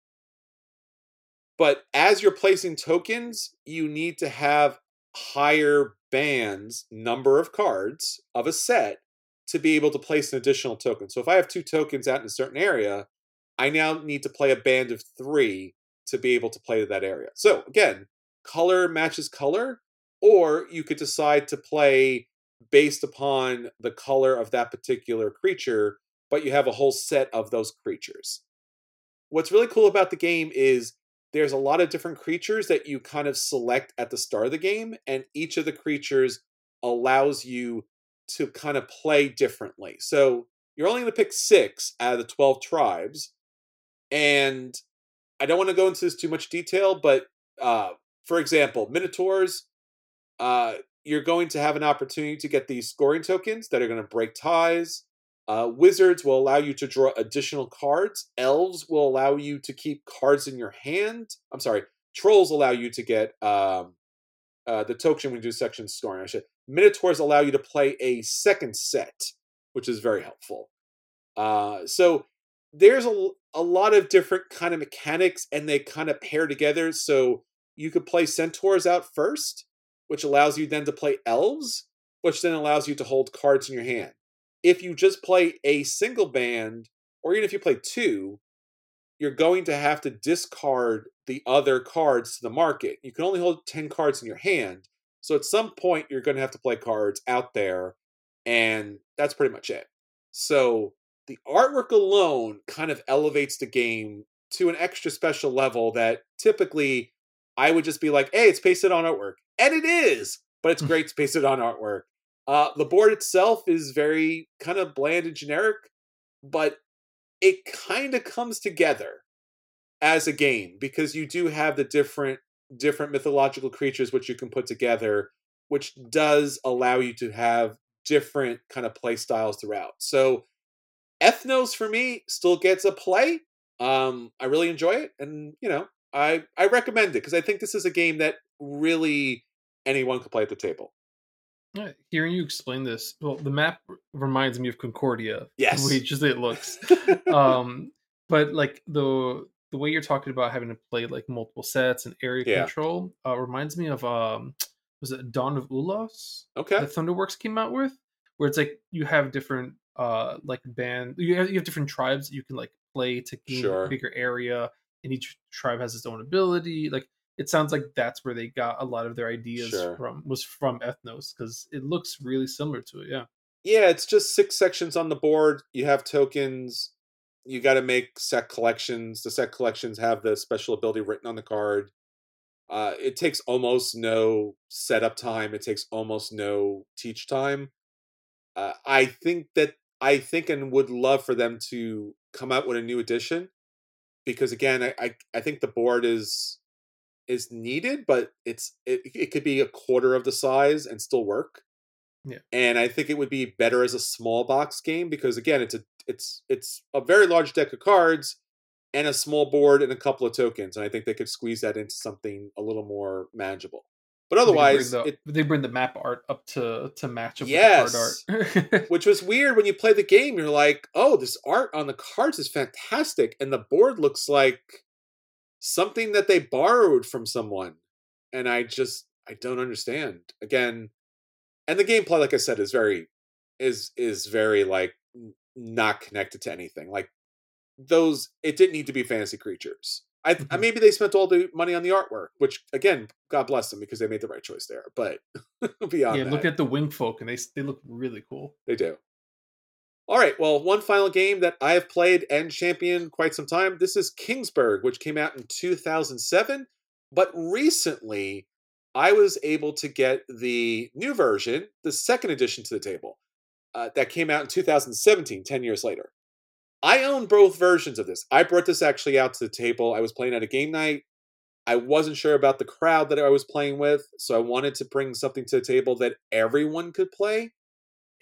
But as you're placing tokens, you need to have higher bands, number of cards of a set, to be able to place an additional token. So if I have 2 tokens out in a certain area, I now need to play a band of 3 to be able to play that area. So again, color matches color, or you could decide to play based upon the color of that particular creature, but you have a whole set of those creatures. What's really cool about the game is there's a lot of different creatures that you kind of select at the start of the game, and each of the creatures allows you to kind of play differently. So you're only going to pick 6 out of the 12 tribes, and I don't want to go into this too much detail, but for example, Minotaurs, you're going to have an opportunity to get these scoring tokens that are going to break ties. Wizards will allow you to draw additional cards. Elves will allow you to keep cards in your hand. I'm sorry, Trolls allow you to get the token when you do section scoring. Minotaurs allow you to play a second set, which is very helpful. So there's a lot of different kind of mechanics, and they kind of pair together. So you could play Centaurs out first, which allows you then to play Elves, which then allows you to hold cards in your hand. If you just play a single band, or even if you play 2, you're going to have to discard the other cards to the market. You can only hold 10 cards in your hand. So at some point, you're going to have to play cards out there, and that's pretty much it. So the artwork alone kind of elevates the game to an extra special level that typically I would just be like, hey, it's pasted on artwork. And it is, but it's great to paste it on artwork. The board itself is very kind of bland and generic, but it kind of comes together as a game because you do have the different mythological creatures which you can put together, which does allow you to have different kind of play styles throughout. So Ethnos for me still gets a play. I really enjoy it, and I recommend it because I think this is a game that really anyone could play at the table. Yeah, hearing you explain this, well, the map reminds me of Concordia. Yes, the way just it looks. But like the way you're talking about having to play like multiple sets and area control reminds me of was it Dawn of Ulos? Okay, that Thunderworks came out with, where it's like you have different like band, you have different tribes that you can like play to gain a bigger area, and each tribe has its own ability. Like it sounds like that's where they got a lot of their ideas from Ethnos, because it looks really similar to it. Yeah, it's just 6 sections on the board. You have tokens. You got to make set collections. The set collections have the special ability written on the card. It takes almost no setup time. It takes almost no teach time. I think and would love for them to come out with a new edition, because again, I think the board is needed, but it could be a quarter of the size and still work. Yeah. And I think it would be better as a small box game because again, it's a very large deck of cards and a small board and a couple of tokens, and I think they could squeeze that into something a little more manageable. But otherwise, they bring the map art up to match up with yes, the card art. which was weird when you play the game. You're like, oh, this art on the cards is fantastic, and the board looks like something that they borrowed from someone, and I don't understand. Again, and the gameplay, like I said, is very like not connected to anything. Like those, it didn't need to be fantasy creatures. Maybe they spent all the money on the artwork, which again, God bless them because they made the right choice there. But beyond that, look at the wing folk, and they look really cool. They do. All right, well, one final game that I have played and championed quite some time. This is Kingsburg, which came out in 2007. But recently, I was able to get the new version, the second edition to the table, that came out in 2017, 10 years later. I own both versions of this. I brought this actually out to the table. I was playing at a game night. I wasn't sure about the crowd that I was playing with, so I wanted to bring something to the table that everyone could play.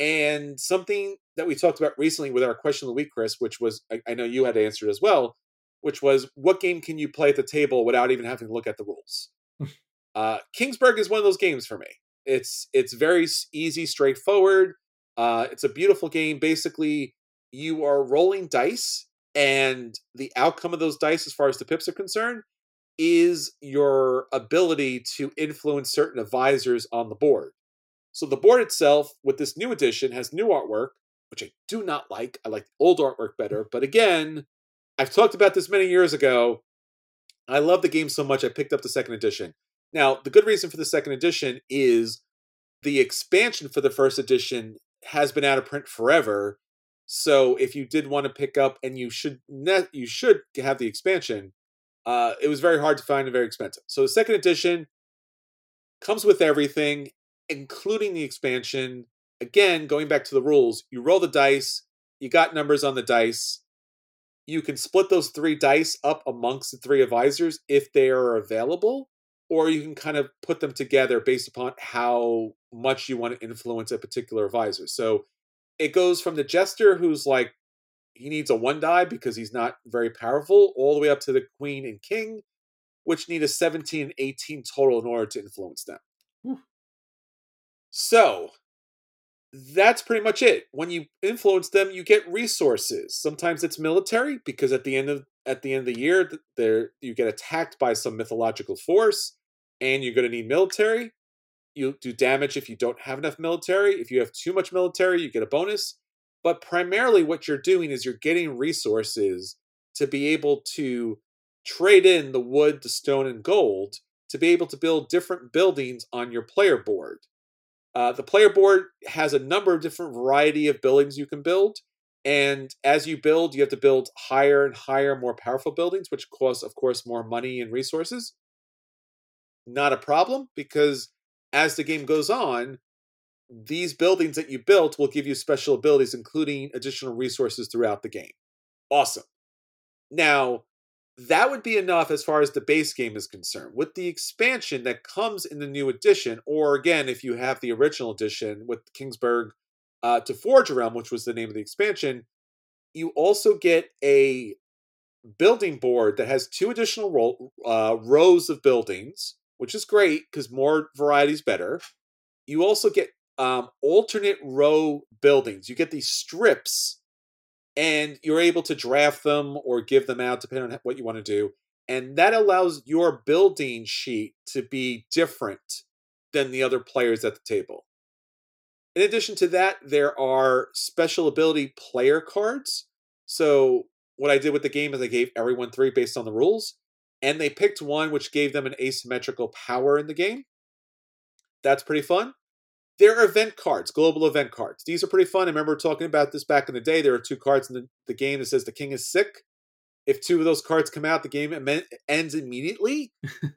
And something that we talked about recently with our question of the week, Chris, which was, I know you had answered as well, which was, what game can you play at the table without even having to look at the rules? Kingsburg is one of those games for me. It's very easy, straightforward. It's a beautiful game. Basically, you are rolling dice, and the outcome of those dice, as far as the pips are concerned, is your ability to influence certain advisors on the board. So the board itself, with this new edition, has new artwork, which I do not like. I like the old artwork better. But again, I've talked about this many years ago. I love the game so much, I picked up the second edition. Now, the good reason for the second edition is the expansion for the first edition has been out of print forever. So if you did want to pick up, and you should have the expansion, it was very hard to find and very expensive. So the second edition comes with everything, including the expansion. Again, going back to the rules, you roll the dice, you got numbers on the dice. You can split those 3 dice up amongst the 3 advisors if they are available, or you can kind of put them together based upon how much you want to influence a particular advisor. So it goes from the jester, who's like, he needs a 1 die because he's not very powerful, all the way up to the queen and king, which need a 17 and 18 total in order to influence them. So that's pretty much it. When you influence them, you get resources. Sometimes it's military, because at the end of the year, you get attacked by some mythological force, and you're going to need military. You do damage if you don't have enough military. If you have too much military, you get a bonus. But primarily what you're doing is you're getting resources to be able to trade in the wood, the stone, and gold to be able to build different buildings on your player board. The player board has a number of different variety of buildings you can build. And as you build, you have to build higher and higher, more powerful buildings, which costs, of course, more money and resources. Not a problem, because as the game goes on, these buildings that you built will give you special abilities, including additional resources throughout the game. Awesome. Now, that would be enough as far as the base game is concerned. With the expansion that comes in the new edition, or again, if you have the original edition with Kingsburg to Forge a Realm, which was the name of the expansion, you also get a building board that has 2 additional rows of buildings, which is great because more variety is better. You also get alternate row buildings. You get these strips, and you're able to draft them or give them out depending on what you want to do. And that allows your building sheet to be different than the other players at the table. In addition to that, there are special ability player cards. So what I did with the game is I gave everyone 3 based on the rules, and they picked one which gave them an asymmetrical power in the game. That's pretty fun. There are event cards, global event cards. These are pretty fun. I remember talking about this back in the day. There are 2 cards in the game that says the king is sick. If 2 of those cards come out, the game ends immediately.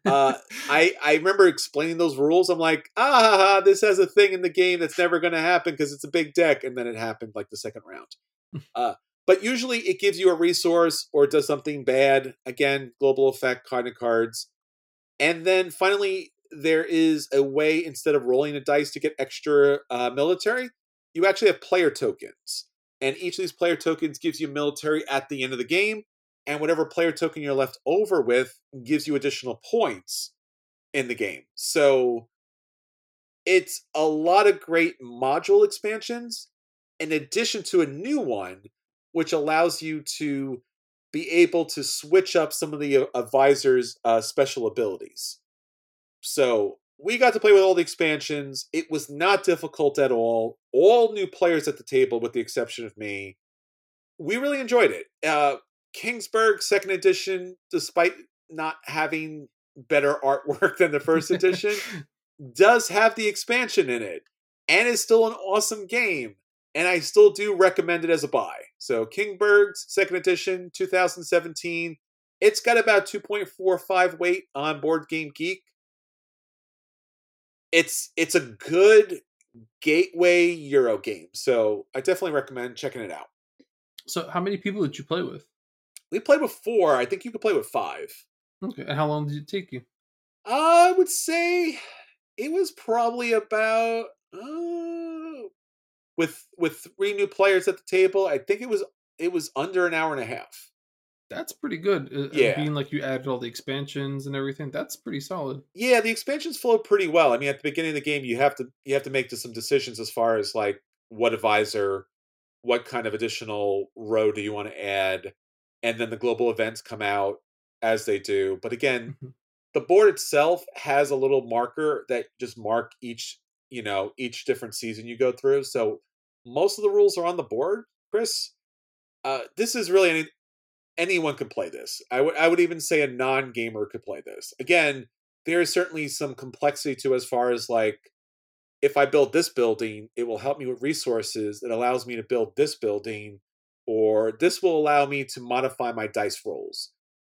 I remember explaining those rules. I'm like, this has a thing in the game that's never going to happen because it's a big deck. And then it happened like the second round. But usually it gives you a resource or it does something bad. Again, global effect kind of cards. And then finally, there is a way, instead of rolling a dice to get extra military, you actually have player tokens. And each of these player tokens gives you military at the end of the game. And whatever player token you're left over with gives you additional points in the game. So it's a lot of great module expansions, in addition to a new one, which allows you to be able to switch up some of the advisors' special abilities. So we got to play with all the expansions. It was not difficult at all. All new players at the table, with the exception of me. We really enjoyed it. Kingsburg second edition, despite not having better artwork than the first edition, does have the expansion in it, and is still an awesome game. And I still do recommend it as a buy. So Kingsburg's second edition, 2017. It's got about 2.45 weight on Board Game Geek. It's a good gateway Euro game. So I definitely recommend checking it out. So how many people did you play with? We played with 4. I think you could play with 5. Okay. And how long did it take you? I would say it was probably about with 3 new players at the table, I think it was under an hour and a half. That's pretty good. Yeah. Being like you added all the expansions and everything, that's pretty solid. Yeah, the expansions flow pretty well. I mean, at the beginning of the game, you have to make some decisions as far as like what advisor, what kind of additional row do you want to add, and then the global events come out as they do. But again, Mhm. the board itself has a little marker that just mark each different season you go through. So most of the rules are on the board, Chris. This is really anyone could play this. I would even say a non-gamer could play this. Again, there is certainly some complexity to as far as like if I build this building, it will help me with resources that allows me to build this building, or this will allow me to modify my dice rolls.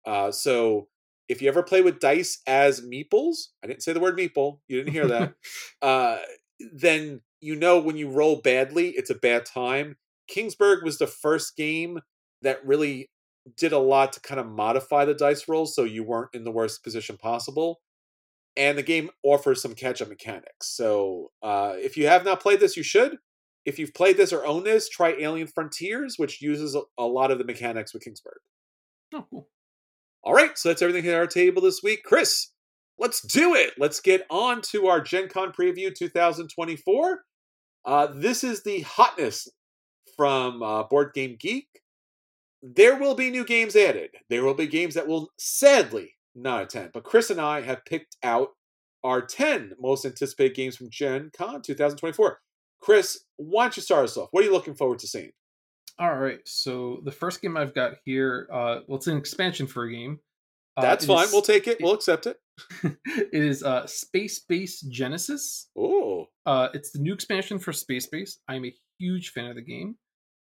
So if you ever play with dice as meeples, I didn't say the word meeple, you didn't hear that, uh, then when you roll badly, it's a bad time. Kingsburg was the first game that really did a lot to kind of modify the dice rolls so you weren't in the worst position possible. And the game offers some catch-up mechanics. So if you have not played this, you should. If you've played this or own this, try Alien Frontiers, which uses a lot of the mechanics with Kingsburg. Oh, cool. All right, so that's everything at our table this week. Chris, let's do it. Let's get on to our Gen Con preview 2024. This is the hotness from Board Game Geek. There will be new games added. There will be games that will sadly not attend. But Chris and I have picked out our 10 most anticipated games from Gen Con 2024. Chris, why don't you start us off? What are you looking forward to seeing? All right. So the first game I've got here, it's an expansion for a game. That's fine. We'll take it. We'll accept it. It is Space Base Genesis. Oh. It's the new expansion for Space Base. I'm a huge fan of the game.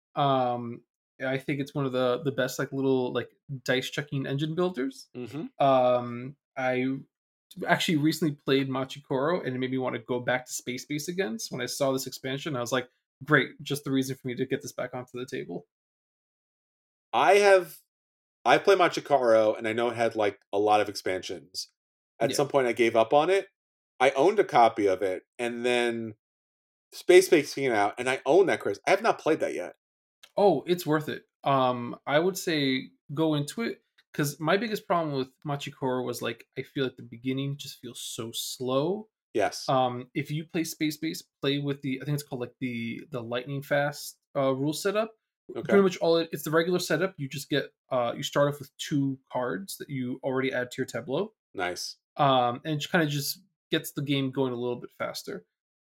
I think it's one of the best like little like dice checking engine builders. Mm-hmm. I actually recently played Machikoro and it made me want to go back to Space Base again. So when I saw this expansion, I was like, great, just the reason for me to get this back onto the table. I played Machikoro and I know it had like a lot of expansions. At some point I gave up on it. I owned a copy of it, and then Space Base came out, and I own that, Chris. I have not played that yet. Oh, it's worth it. I would say go into it because my biggest problem with Machikoro was like I feel like the beginning just feels so slow. Yes. If you play Space Base, play with I think it's called like the lightning fast rule setup. Okay. Pretty much it's the regular setup. You just get you start off with 2 cards that you already add to your tableau. Nice. And it kind of just gets the game going a little bit faster.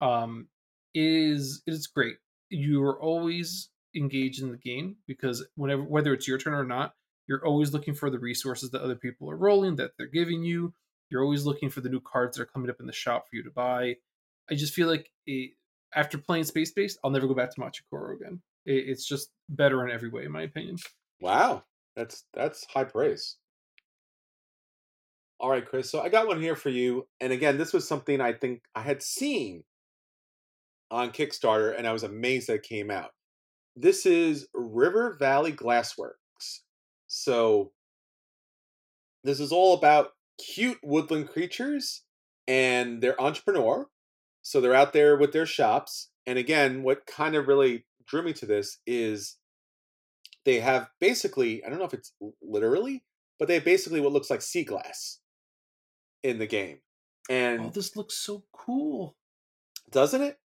Is great. You are always engaged in the game because whether it's your turn or not, you're always looking for the resources that other people are rolling that they're giving you. You're always looking for the new cards that are coming up in the shop for you to buy. I just feel like after playing Space Base, I'll never go back to Machikoro again. It's just better in every way, in my opinion. Wow, that's high praise. All right, Chris. So I got one here for you, and again, this was something I think I had seen on Kickstarter, and I was amazed that it came out. This is River Valley Glassworks. So this is all about cute woodland creatures and their entrepreneur. So they're out there with their shops. And again, what kind of really drew me to this is they have basically, I don't know if it's literally, but they have basically what looks like sea glass in the game. And this looks so cool. Doesn't it?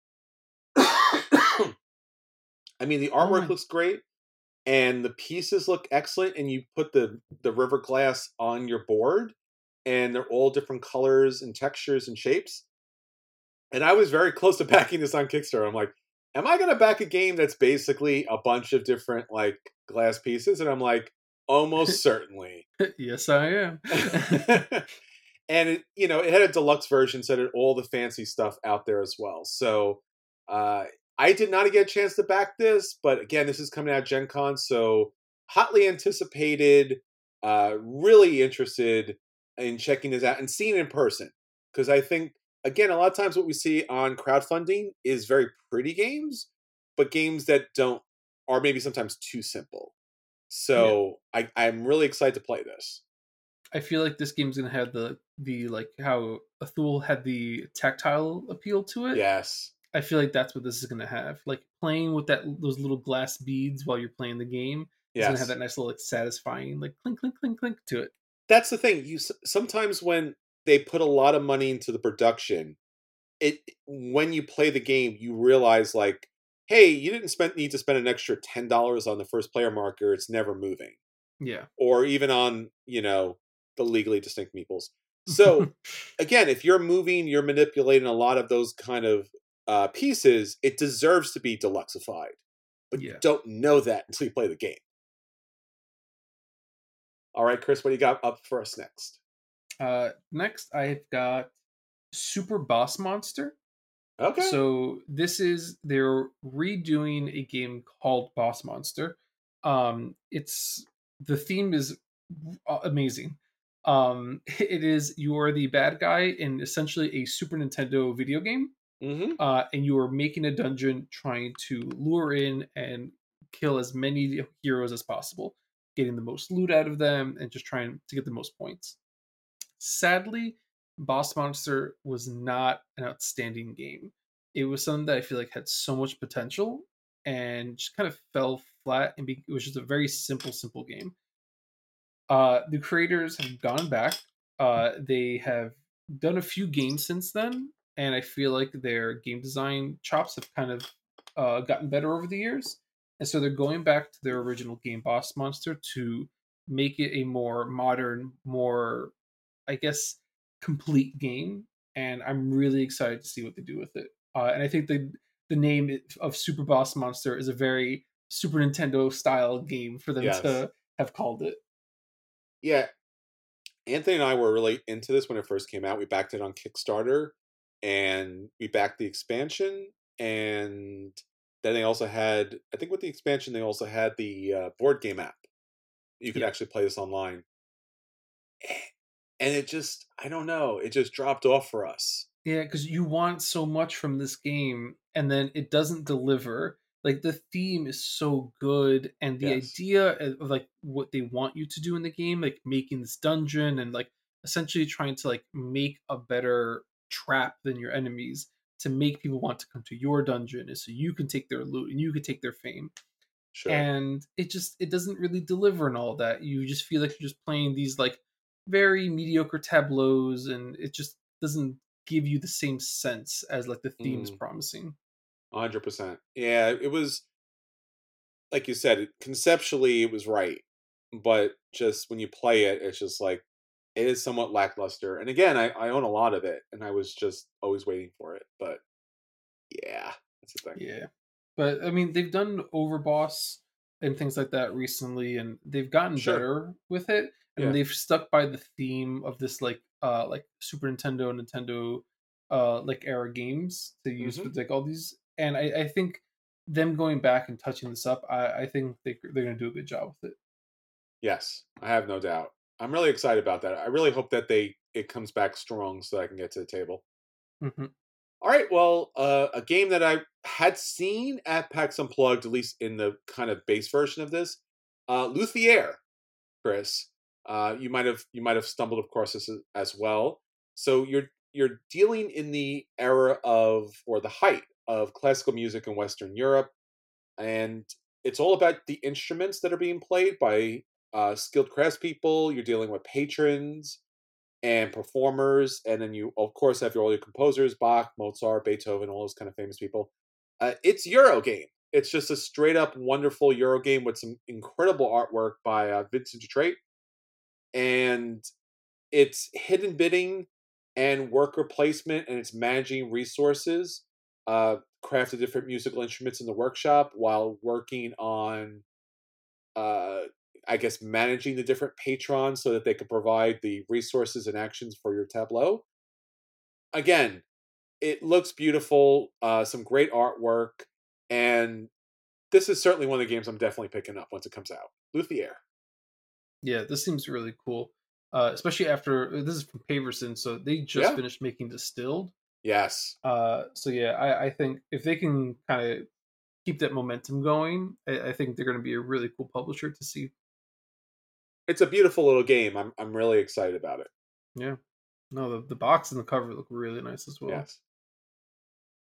I mean, the artwork looks great and the pieces look excellent, and you put the river glass on your board and they're all different colors and textures and shapes. And I was very close to backing this on Kickstarter. I'm like, am I going to back a game that's basically a bunch of different like glass pieces? And I'm like, almost certainly. Yes, I am. And it had a deluxe version, so it had all the fancy stuff out there as well. So I did not get a chance to back this, but again, this is coming out Gen Con, so hotly anticipated, really interested in checking this out and seeing it in person. Because I think, again, a lot of times what we see on crowdfunding is very pretty games, but games that are maybe sometimes too simple. So yeah. I'm really excited to play this. I feel like this game's gonna have the like how Athul had the tactile appeal to it. Yes. I feel like that's what this is going to have. Like playing with those little glass beads while you're playing the game is going to have Yes. that nice little like satisfying like clink clink clink clink to it. That's the thing. Sometimes when they put a lot of money into the production, it when you play the game, you realize like, hey, you didn't need to spend an extra $10 on the first player marker. It's never moving, Yeah. or even on the legally distinct meeples. So again, if you're moving, you're manipulating a lot of those kind of pieces. It deserves to be deluxeified, but you Yeah. don't know that until you play the game. All right, Chris, what do you got up for us next? Next, I've got Super Boss Monster. Okay. So they're redoing a game called Boss Monster. It's the theme is amazing. It is you are the bad guy in essentially a Super Nintendo video game, Mm-hmm. and you are making a dungeon trying to lure in and kill as many heroes as possible, getting the most loot out of them, and just trying to get the most points. Sadly, Boss Monster was not an outstanding game. It was something that I feel like had so much potential and just kind of fell flat, and it was just a very simple game. The creators have gone back. They have done a few games since then, and I feel like their game design chops have kind of gotten better over the years. And so they're going back to their original game, Boss Monster, to make it a more modern, more, I guess, complete game. And I'm really excited to see what they do with it. And I think the name of Super Boss Monster is a very Super Nintendo style game for them Yes. to have called it. Yeah. Anthony and I were really into this when it first came out. We backed it on Kickstarter, and we backed the expansion. And then they also had, I think with the expansion, they also had the board game app. You could Yeah. actually play this online. And it just, I don't know, it just dropped off for us. Yeah, because you want so much from this game, and then it doesn't deliver. Like the theme is so good, and the Yes. idea of like what they want you to do in the game, like making this dungeon and like essentially trying to like make a better trap than your enemies to make people want to come to your dungeon, is so you can take their loot and you can take their fame. Sure. And it doesn't really deliver and all that. You just feel like you're just playing these like very mediocre tableaus, and it just doesn't give you the same sense as like the theme's Mm, promising. 100%. Yeah, it was, like you said, conceptually it was right. But just when you play it, it's just like, it is somewhat lackluster. And again, I own a lot of it, and I was just always waiting for it. But yeah, that's the thing. Yeah. But I mean, they've done Overboss and things like that recently, and they've gotten Sure. better with it, and Yeah. they've stuck by the theme of this like Super Nintendo, Nintendo like era games to use Hmm. with like all these. And I think them going back and touching this up, I think they're gonna do a good job with it. Yes, I have no doubt. I'm really excited about that. I really hope that it comes back strong so I can get to the table. Hmm. All right, well, a game that I had seen at PAX Unplugged, at least in the kind of base version of this, Luthier, Chris. You might have stumbled across this as well. So you're dealing in the era of, or the height of, classical music in Western Europe, and it's all about the instruments that are being played by skilled craftspeople. You're dealing with patrons and performers, and then you of course have all your composers: Bach, Mozart, Beethoven, all those kind of famous people. It's Euro game. It's just a straight up wonderful Euro game with some incredible artwork by Vincent Dutrait, and it's hidden bidding and worker placement, and it's managing resources. Craft the different musical instruments in the workshop while working on uh, I guess, managing the different patrons so that they can provide the resources and actions for your tableau. Again, it looks beautiful, some great artwork, and this is certainly one of the games I'm definitely picking up once it comes out. Luthier. Yeah, this seems really cool. Especially after this is from Paverson, so they just Yeah. finished making Distilled. Yes. So yeah, I think if they can kind of keep that momentum going, I think they're going to be a really cool publisher to see. It's a beautiful little game. I'm really excited about it. Yeah, no, the box and the cover look really nice as well. Yes.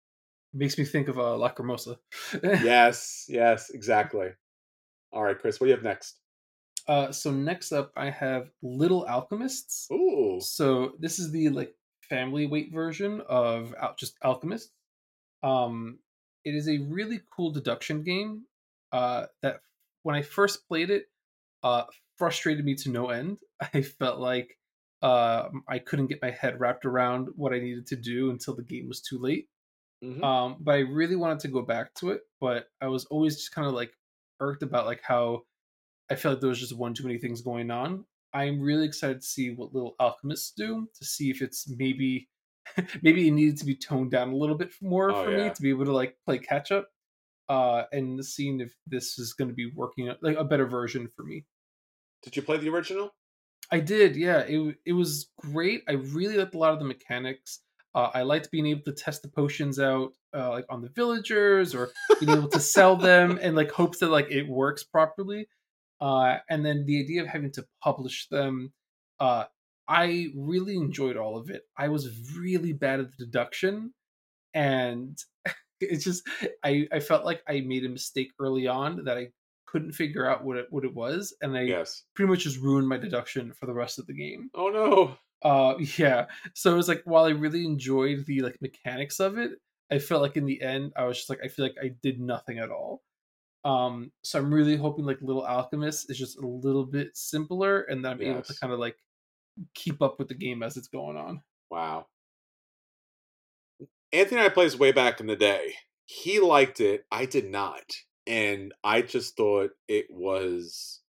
Makes me think of Lacrimosa. Yes, exactly. All right, Chris, what do you have next? So next up, I have Little Alchemists. Ooh. So this is the like family weight version of just Alchemists. Um, it is a really cool deduction game. That when I first played it, uh, frustrated me to no end. I felt like I couldn't get my head wrapped around what I needed to do until the game was too late. Mm-hmm. But I really wanted to go back to it, but I was always just kind of like irked about like how I felt like there was just one too many things going on. I'm really excited to see what Little Alchemists do, to see if it's maybe maybe it needed to be toned down a little bit more Oh for me yeah. to be able to like play catch up. And seeing if this is going to be working like a better version for me. Did you play the original? I did, yeah. It was great. I really liked a lot of the mechanics. I liked being able to test the potions out, like on the villagers, or being able to sell them, and like hopes that like it works properly. And then the idea of having to publish them, uh, I really enjoyed all of it. I was really bad at the deduction, and it's just I felt like I made a mistake early on that I couldn't figure out what it was, and I Yes. pretty much just ruined my deduction for the rest of the game. Oh no. Yeah. So it was like while I really enjoyed the like mechanics of it, I felt like in the end I was just like I feel like I did nothing at all. So I'm really hoping like Little Alchemist is just a little bit simpler and that I'm able to Yes. kind of like keep up with the game as it's going on. Wow. Anthony and I plays way back in the day. He liked it. I did not. And I just thought it was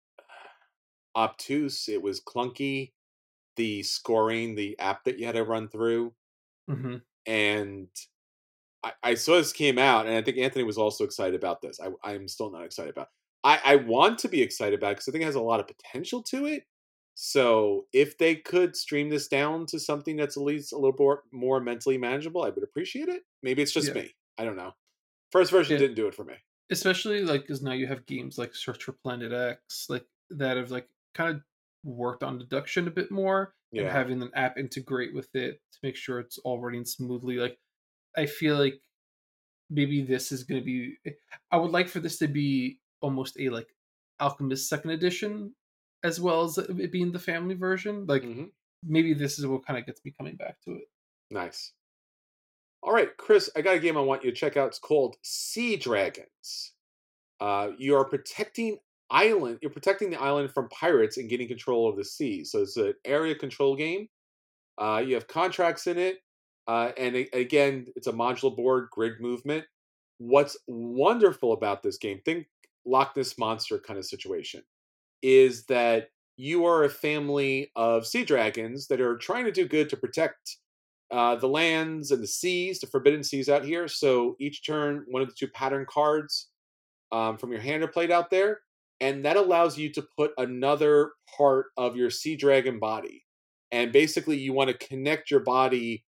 obtuse. It was clunky. The scoring, the app that you had to run through. Hmm. And I saw this came out, and I think Anthony was also excited about this. I'm still not excited about it. I want to be excited about it because I think it has a lot of potential to it. So if they could stream this down to something that's at least a little more mentally manageable, I would appreciate it. Maybe it's just Yeah. me. I don't know. First version Yeah. didn't do it for me. Especially like because now you have games like Search for Planet X, like that have like kind of worked on deduction a bit more and Yeah. having an app integrate with it to make sure it's all running smoothly. Like I feel like maybe this is going to be. I would like for this to be almost a like Alchemist Second Edition, as well as it being the family version. Like Hmm. maybe this is what kind of gets me coming back to it. Nice. All right, Chris, I got a game I want you to check out. It's called Sea Dragons. You are protecting island. You're protecting the island from pirates and getting control of the sea. So it's an area control game. You have contracts in it, again, it's a modular board, grid movement. What's wonderful about this game, think Loch Ness monster kind of situation, is that you are a family of sea dragons that are trying to do good to protect the lands and the seas, the forbidden seas out here. So each turn, one of the two pattern cards from your hand are played out there, and that allows you to put another part of your sea dragon body. And basically, you want to connect your body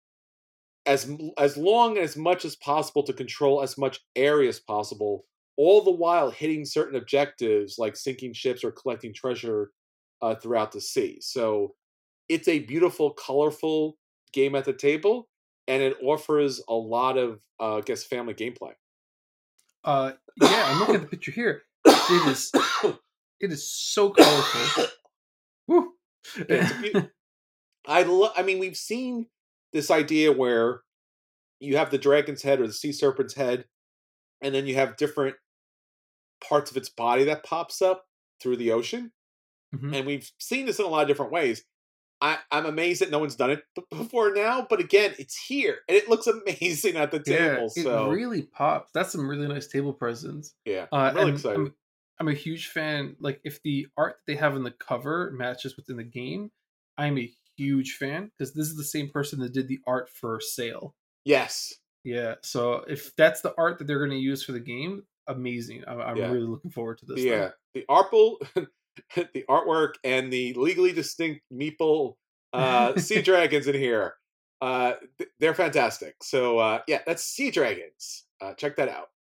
as long as much as possible to control as much area as possible, all the while hitting certain objectives like sinking ships or collecting treasure throughout the sea. So it's a beautiful, colorful game at the table, and it offers a lot of, I guess, family gameplay. Yeah, I'm looking at the picture here. It is it is so colorful. Woo. Yeah, I mean, we've seen this idea where you have the dragon's head or the sea serpent's head, and then you have different parts of its body that pops up through the ocean. Mhm. And we've seen this in a lot of different ways. I'm amazed that no one's done it before now, but again, it's here and it looks amazing at the Yeah, table. it So really pops. That's some really nice table presence. yeah, I'm really And excited. I'm a huge fan. Like if the art that they have in the cover matches what's in the game, I'm a huge fan because this is the same person that did the art for Sail. Yes, Yeah, so if that's the art that they're going to use for the game, amazing. I'm yeah, really looking forward to this the then. the artful, the artwork, and the legally distinct meeple sea dragons in here. They're fantastic. So yeah, that's Sea Dragons. Check that out.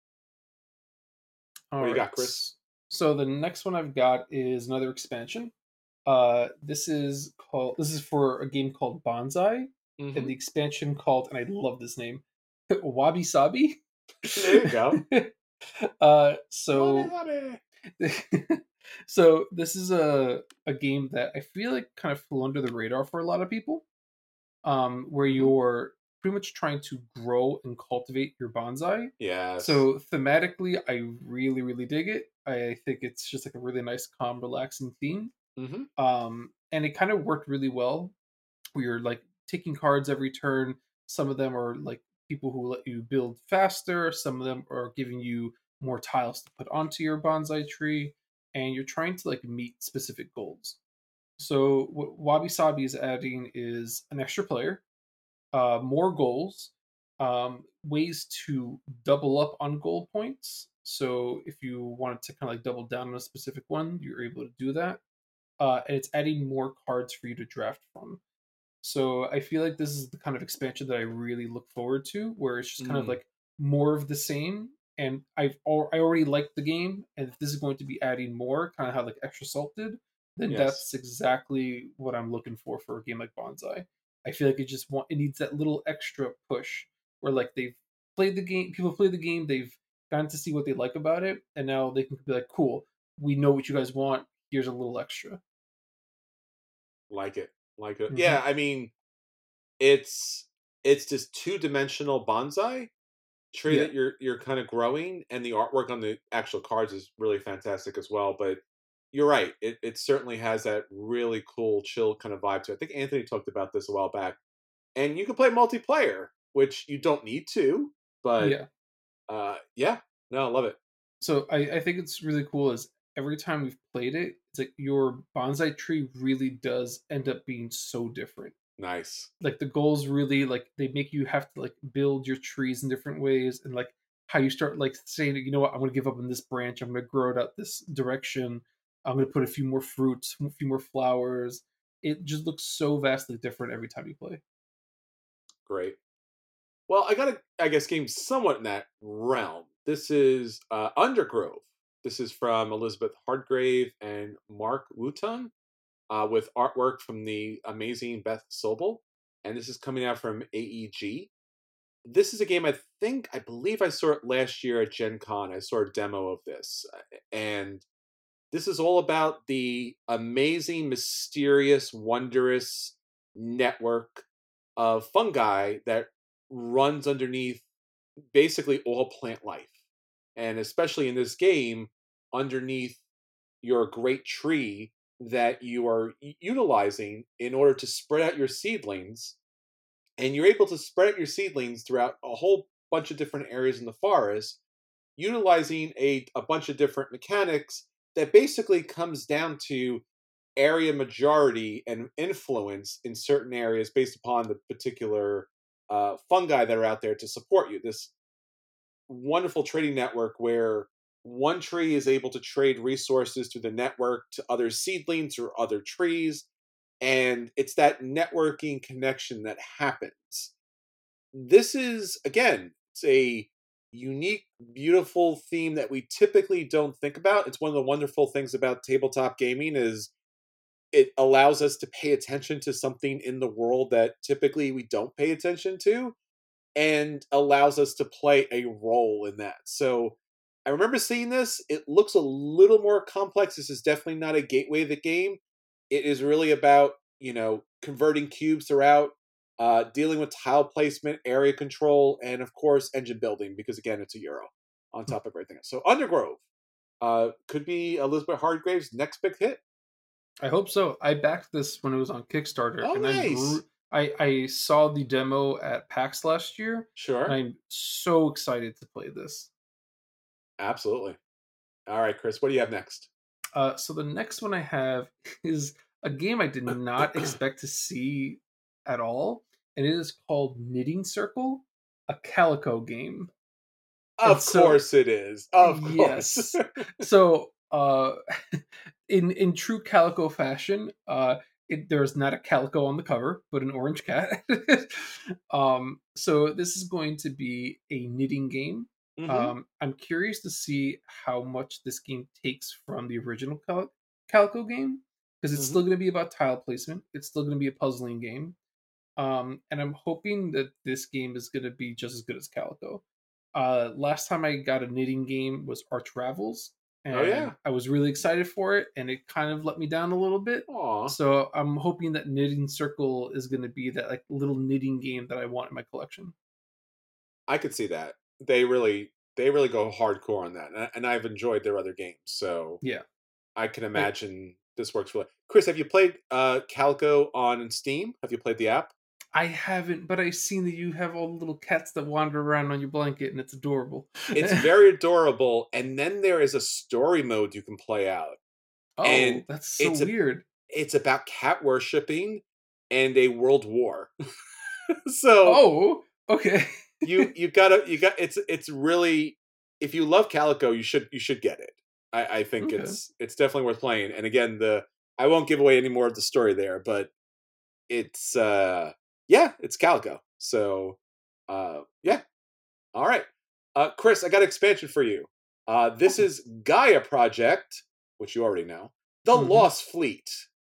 What All do you right. got, Chris? So the next one I've got is another expansion. This is for a game called Bonsai, and Hmm. the expansion called, and I love this name, Wabi Sabi. There you go. So so this is a game that I feel like kind of flew under the radar for a lot of people. Where Mhm. you're pretty much trying to grow and cultivate your bonsai. Yes. So thematically, I really, really dig it. I think it's just like a really nice, calm, relaxing theme. Hmm. And it kind of worked really well. We are like taking cards every turn. Some of them are like people who let you build faster. Some of them are giving you more tiles to put onto your bonsai tree, and you're trying to like meet specific goals. So what Wabi Sabi is adding is an extra player, more goals, ways to double up on goal points. So if you wanted to kind of like double down on a specific one, you're able to do that. And it's adding more cards for you to draft from. So I feel like this is the kind of expansion that I really look forward to, where it's just kind of Mm. like more of the same. And I already like the game, and if this is going to be adding more, kind of how like Extra Salt did, then Yes. that's exactly what I'm looking for a game like Bonsai. I feel like it needs that little extra push where like they've played the game, people play the game, they've gotten to see what they like about it, and now they can be like, cool, we know what you guys want. Here's a little extra. Like it. Like it. Hmm. Yeah, I mean, it's this two-dimensional bonsai tree Yeah. that you're kind of growing, and the artwork on the actual cards is really fantastic as well. But you're right, it certainly has that really cool, chill kind of vibe to it. I think Anthony talked about this a while back, and you can play multiplayer, which you don't need to, but Yeah. yeah, no, I love it. So I think it's really cool is every time we've played it, it's like your bonsai tree really does end up being so different. Nice, Like the goals really like they make you have to like build your trees in different ways, and like how you start like saying, you know what, I'm gonna give up on this branch, I'm gonna grow it out this direction, I'm gonna put a few more fruits, a few more flowers. It just looks so vastly different every time you play. great. Well, I got a, I guess, game somewhat in that realm. This is Undergrove. This is from Elizabeth Hardgrave and Mark Wooton, with artwork from the amazing Beth Sobel. And this is coming out from AEG. This is a game I believe I saw it last year at Gen Con. I saw a demo of this. And this is all about the amazing, mysterious, wondrous network of fungi that runs underneath basically all plant life. And especially in this game, underneath your great tree that you are utilizing in order to spread out your seedlings. And you're able to spread out your seedlings throughout a whole bunch of different areas in the forest, utilizing a bunch of different mechanics that basically comes down to area majority and influence in certain areas based upon the particular fungi that are out there to support you. This wonderful trading network where one tree is able to trade resources through the network to other seedlings or other trees. And it's that networking connection that happens. This is, again, it's a unique, beautiful theme that we typically don't think about. It's one of the wonderful things about tabletop gaming is it allows us to pay attention to something in the world that typically we don't pay attention to, and allows us to play a role in that. So I remember seeing this. It looks a little more complex. This is definitely not a gateway to the game. It is really about, converting cubes throughout, dealing with tile placement, area control, and of course engine building, because again it's a Euro on top of everything else. So Undergrove could be Elizabeth Hardgrave's next big hit. I hope so. I backed this when it was on Kickstarter, Oh, and nice. I saw the demo at PAX last year, and Sure. I'm so excited to play this. Absolutely. All right, Chris, what do you have next? So the next one I have is a game I did not expect to see at all, and it is called Knitting Circle, a Calico game. And Of so course it is. Of course. yes. So, in true Calico fashion, there's not a calico on the cover, but an orange cat. So this is going to be a knitting game. Hmm. I'm curious to see how much this game takes from the original Calico game, because it's still Hmm. going to be about tile placement. It's still going to be a puzzling game, And I'm hoping that this game is going to be just as good as Calico. Last time I got a knitting game was Arch Ravels, Oh and yeah. I was really excited for it, and it kind of let me down a little bit. Aw. So I'm hoping that Knitting Circle is going to be that like little knitting game that I want in my collection. I could see that. They really go hardcore on that, and I've enjoyed their other games, so Yeah. I can I, imagine this works really. Chris, have you played Calico on Steam? Have you played the app? I haven't, but I've seen that you have all the little cats that wander around on your blanket, and it's adorable. It's very adorable, and then there is a story mode you can play out, and Oh, that's so it's a weird. it's about cat worshipping and a world war. So Oh, okay. you gotta you got it's really, if you love Calico, you should get it. I think Okay. it's definitely worth playing. And again, the I won't give away any more of the story there, but it's yeah, it's Calico. So yeah. All right. Chris, I got an expansion for you. This Awesome. is Gaia Project, which you already know. The Hmm. Lost Fleet.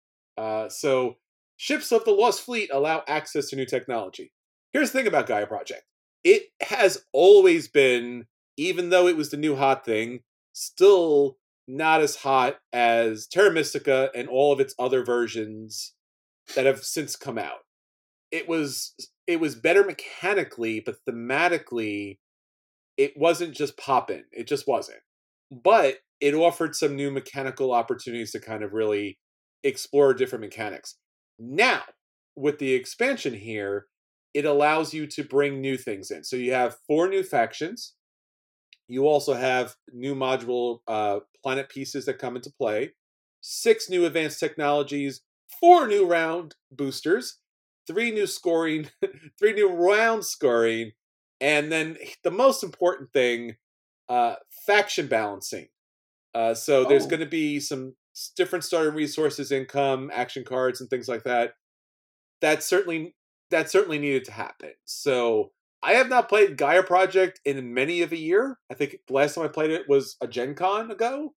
So ships of the Lost Fleet allow access to new technology. Here's the thing about Gaia Project. It has always been, even though it was the new hot thing, still not as hot as Terra Mystica and all of its other versions that have since come out. It was better mechanically, but thematically, it wasn't just poppin'. It just wasn't. But it offered some new mechanical opportunities to kind of really explore different mechanics. Now, with the expansion here, it allows you to bring new things in. So you have 4 new factions. You also have new module planet pieces that come into play, 6 new advanced technologies, 4 new round boosters, 3 new scoring, 3 new round scoring, and then the most important thing, uh, faction balancing. So there's going Oh, to be some different starting resources, income, action cards, and things like that. That certainly that certainly needed to happen. So I have not played Gaia Project in many of a year. I think the last time I played it was a Gen Con ago.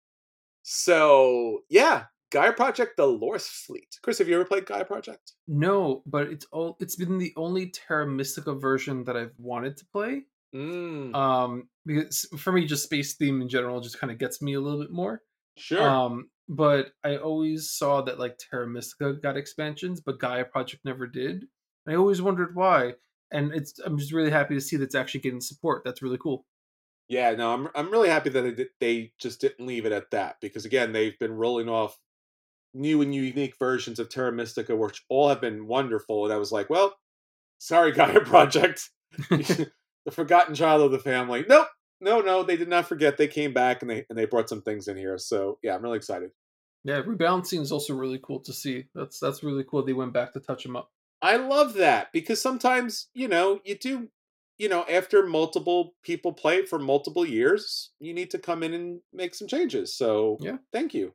So yeah, Gaia Project: The Lost Fleet. Chris, have you ever played Gaia Project? no, but it's been the only Terra Mystica version that I've wanted to play. Mm, Because for me, just space theme in general just kind of gets me a little bit more. sure. But I always saw that like Terra Mystica got expansions, but Gaia Project never did. I always wondered why. And I'm just really happy to see that it's actually getting support. That's really cool. Yeah, no, I'm really happy that they just didn't leave it at that, because again, they've been rolling off new and unique versions of Terra Mystica, which all have been wonderful. And I was like, well, sorry, Gaia Project, the forgotten child of the family. Nope, no, they did not forget. They came back and they brought some things in here. So yeah, I'm really excited. Yeah, rebalancing is also really cool to see. That's really cool. They went back to touch them up. I love that, because sometimes you do, after multiple people play it for multiple years, you need to come in and make some changes. So Yeah. thank you.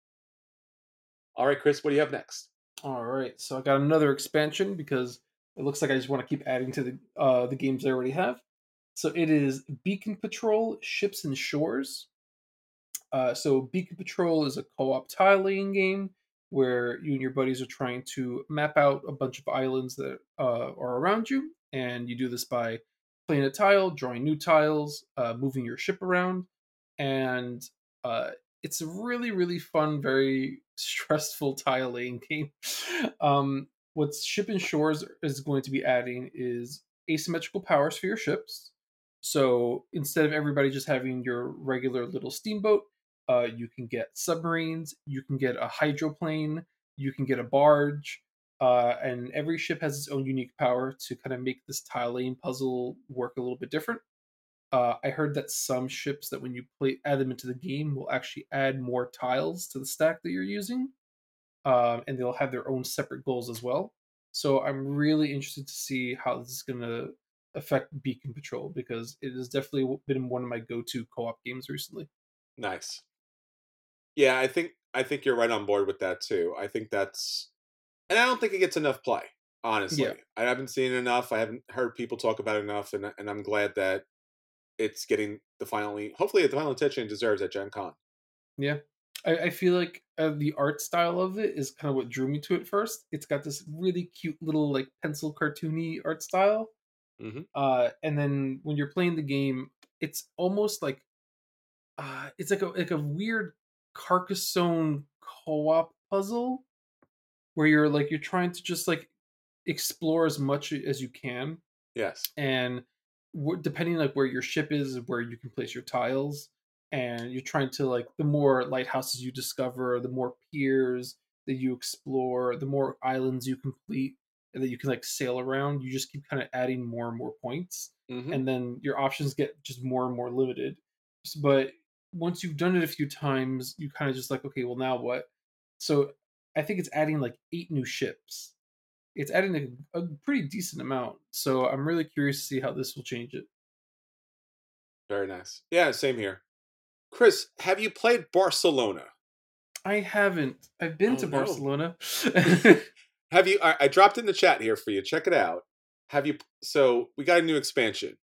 All right, Chris, what do you have next? All right. So I got another expansion because it looks like I just want to keep adding to the games I already have. So it is Beacon Patrol Ships and Shores. So Beacon Patrol is a co-op tile laying game where you and your buddies are trying to map out a bunch of islands that are around you, and you do this by playing a tile, drawing new tiles, moving your ship around, and uh, it's a really fun, very stressful tile laying game. What Ship and Shores is going to be adding is asymmetrical powers for your ships. So instead of everybody just having your regular little steamboat, you can get submarines, you can get a hydroplane, you can get a barge, and every ship has its own unique power to kind of make this tile laying puzzle work a little bit different. I heard that some ships that when you add them into the game will actually add more tiles to the stack that you're using, and they'll have their own separate goals as well. So I'm really interested to see how this is going to affect Beacon Patrol because it has definitely been one of my go-to co-op games recently. Nice. Yeah, I think you're right on board with that too. I think that's, and I don't think it gets enough play. Yeah, Honestly, I haven't seen enough. I haven't heard people talk about it enough, and I'm glad that it's getting the finally, hopefully, the final attention it deserves at Gen Con. yeah. I feel like the art style of it is kind of what drew me to it first. It's got this really cute little like pencil cartoony art style. Hmm. And then when you're playing the game, it's almost like it's like a weird Carcassonne co-op puzzle where you're trying to just like explore as much as you can, Yes. and depending like where your ship is, where you can place your tiles, and you're trying to like the more lighthouses you discover, the more piers that you explore, the more islands you complete, and that you can like sail around. You just keep kind of adding more and more points, Hmm. and then your options get just more and more limited. But once you've done it a few times, you kind of just like, okay, well now what? So I think it's adding like 8 new ships. It's adding a pretty decent amount. So I'm really curious to see how this will change it. Very nice. Yeah, same here. Chris, have you played Barcelona? I haven't. I've been Oh to no. Barcelona. Have you? I dropped in the chat here for you. Check it out. Have you? So we got a new expansion.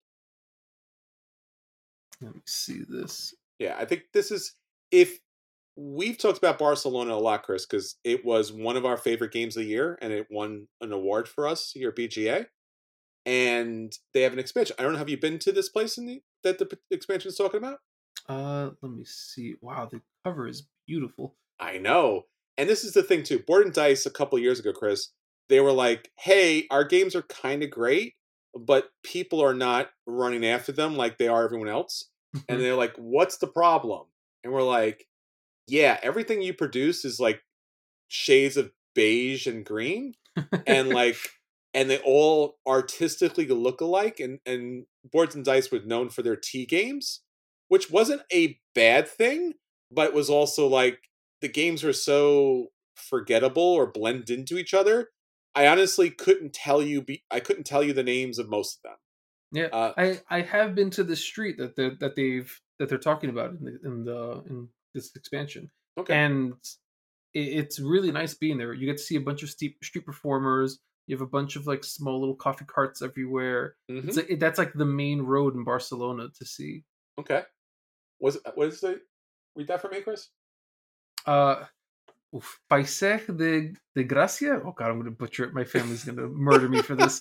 Let me see this. Yeah, I think this is if we've talked about Barcelona a lot, Chris, because it was one of our favorite games of the year, and it won an award for us here at BGA. And they have an expansion. I don't know. Have you been to this place that the expansion is talking about? Let me see. Wow, the cover is beautiful. I know. And this is the thing too. Board and Dice a couple years ago, Chris, they were like, "Hey, our games are kind of great, but people are not running after them like they are everyone else." And they're like, "What's the problem?" And we're like, "Yeah, everything you produce is like shades of beige and green, and like, and they all artistically look alike." And Boards and Dice was known for their tea games, which wasn't a bad thing, but it was also like the games were so forgettable or blend into each other. I honestly couldn't tell you. I couldn't tell you the names of most of them. Yeah, Uh, I have been to the street that they're talking about in this expansion, okay. and it's really nice being there. You get to see a bunch of street performers. You have a bunch of like small little coffee carts everywhere. It's Mm-hmm. like that's like the main road in Barcelona to see. Okay. What is the read that for me, Chris? Uh, Paisaje de Gracia. Oh God, I'm gonna butcher it. My family's gonna murder me for this.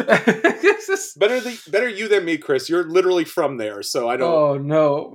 Better you than me, Chris. You're literally from there, so I don't. Oh no.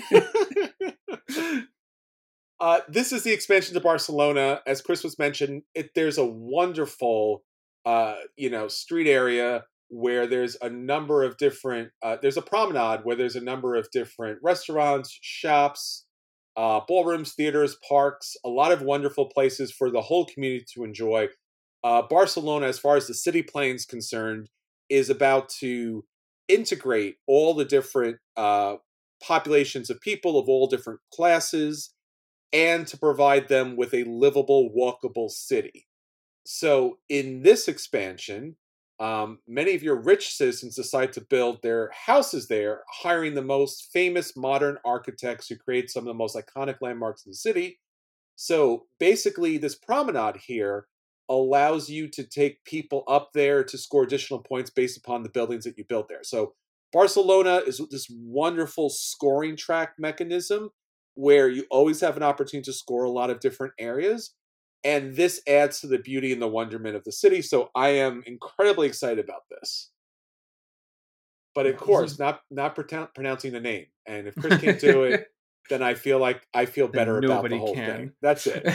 This is the expansion to Barcelona. As Chris was mentioned, there's a wonderful, street area where there's a number of different. There's a promenade where there's a number of different restaurants, shops, ballrooms, theaters, parks. A lot of wonderful places for the whole community to enjoy. Barcelona, as far as the city plan's concerned, is about to integrate all the different populations of people of all different classes and to provide them with a livable, walkable city. So, in this expansion, many of your rich citizens decide to build their houses there, hiring the most famous modern architects who create some of the most iconic landmarks in the city. So, basically, this promenade here allows you to take people up there to score additional points based upon the buildings that you built there. So, Barcelona is this wonderful scoring track mechanism where you always have an opportunity to score a lot of different areas. And this adds to the beauty and the wonderment of the city. So I am incredibly excited about this. But of No, this course, is not pronouncing the name. And if Chris can't do it, then I feel like I feel then better about the nobody whole thing. can. That's it.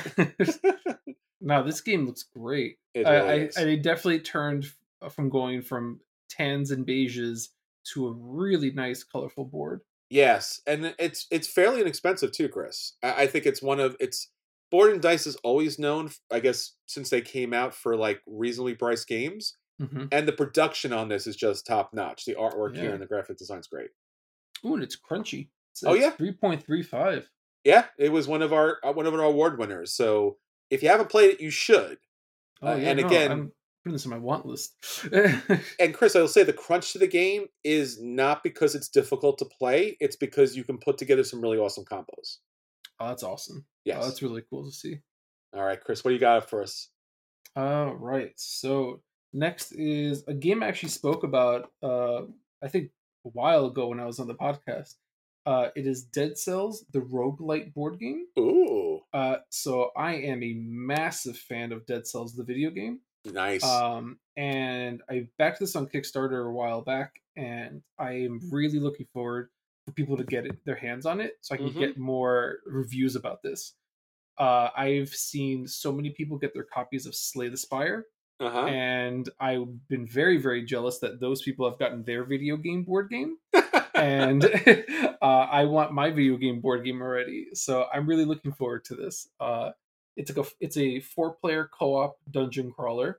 No, this game looks great. It really is. I definitely turned from going from tans and beiges to a really nice, colorful board. Yes, and it's fairly inexpensive too, Chris. I think it's one of it's Board and Dice is always known, I guess, since they came out for like reasonably priced games, Hmm. and the production on this is just top notch. The artwork here Yeah. and the graphic design's great. Ooh, and it's crunchy. Oh It's yeah, 3.35. yeah, it was one of our award winners. So if you haven't played it, you should. Oh yeah, And no, again, I'm putting this on my want list. and Chris, I will say the crunch to the game is not because it's difficult to play; it's because you can put together some really awesome combos. Oh, that's awesome. Oh, Yes. that's really cool to see. All right, Chris, what do you got for us? Right. So next is a game I actually spoke about I think a while ago when I was on the podcast. It is Dead Cells, the roguelite board game. Ooh, So I am a massive fan of Dead Cells, the video game. nice. And I backed this on Kickstarter a while back, and I am really looking forward for people to get their hands on it so I can Mm-hmm. get more reviews about this. I've seen so many people get their copies of Slay the Spire, Uh and I've been very, very jealous that those people have gotten their video game board game. huh. And I want my video game board game already. So I'm really looking forward to this. It's a 4-player co-op dungeon crawler,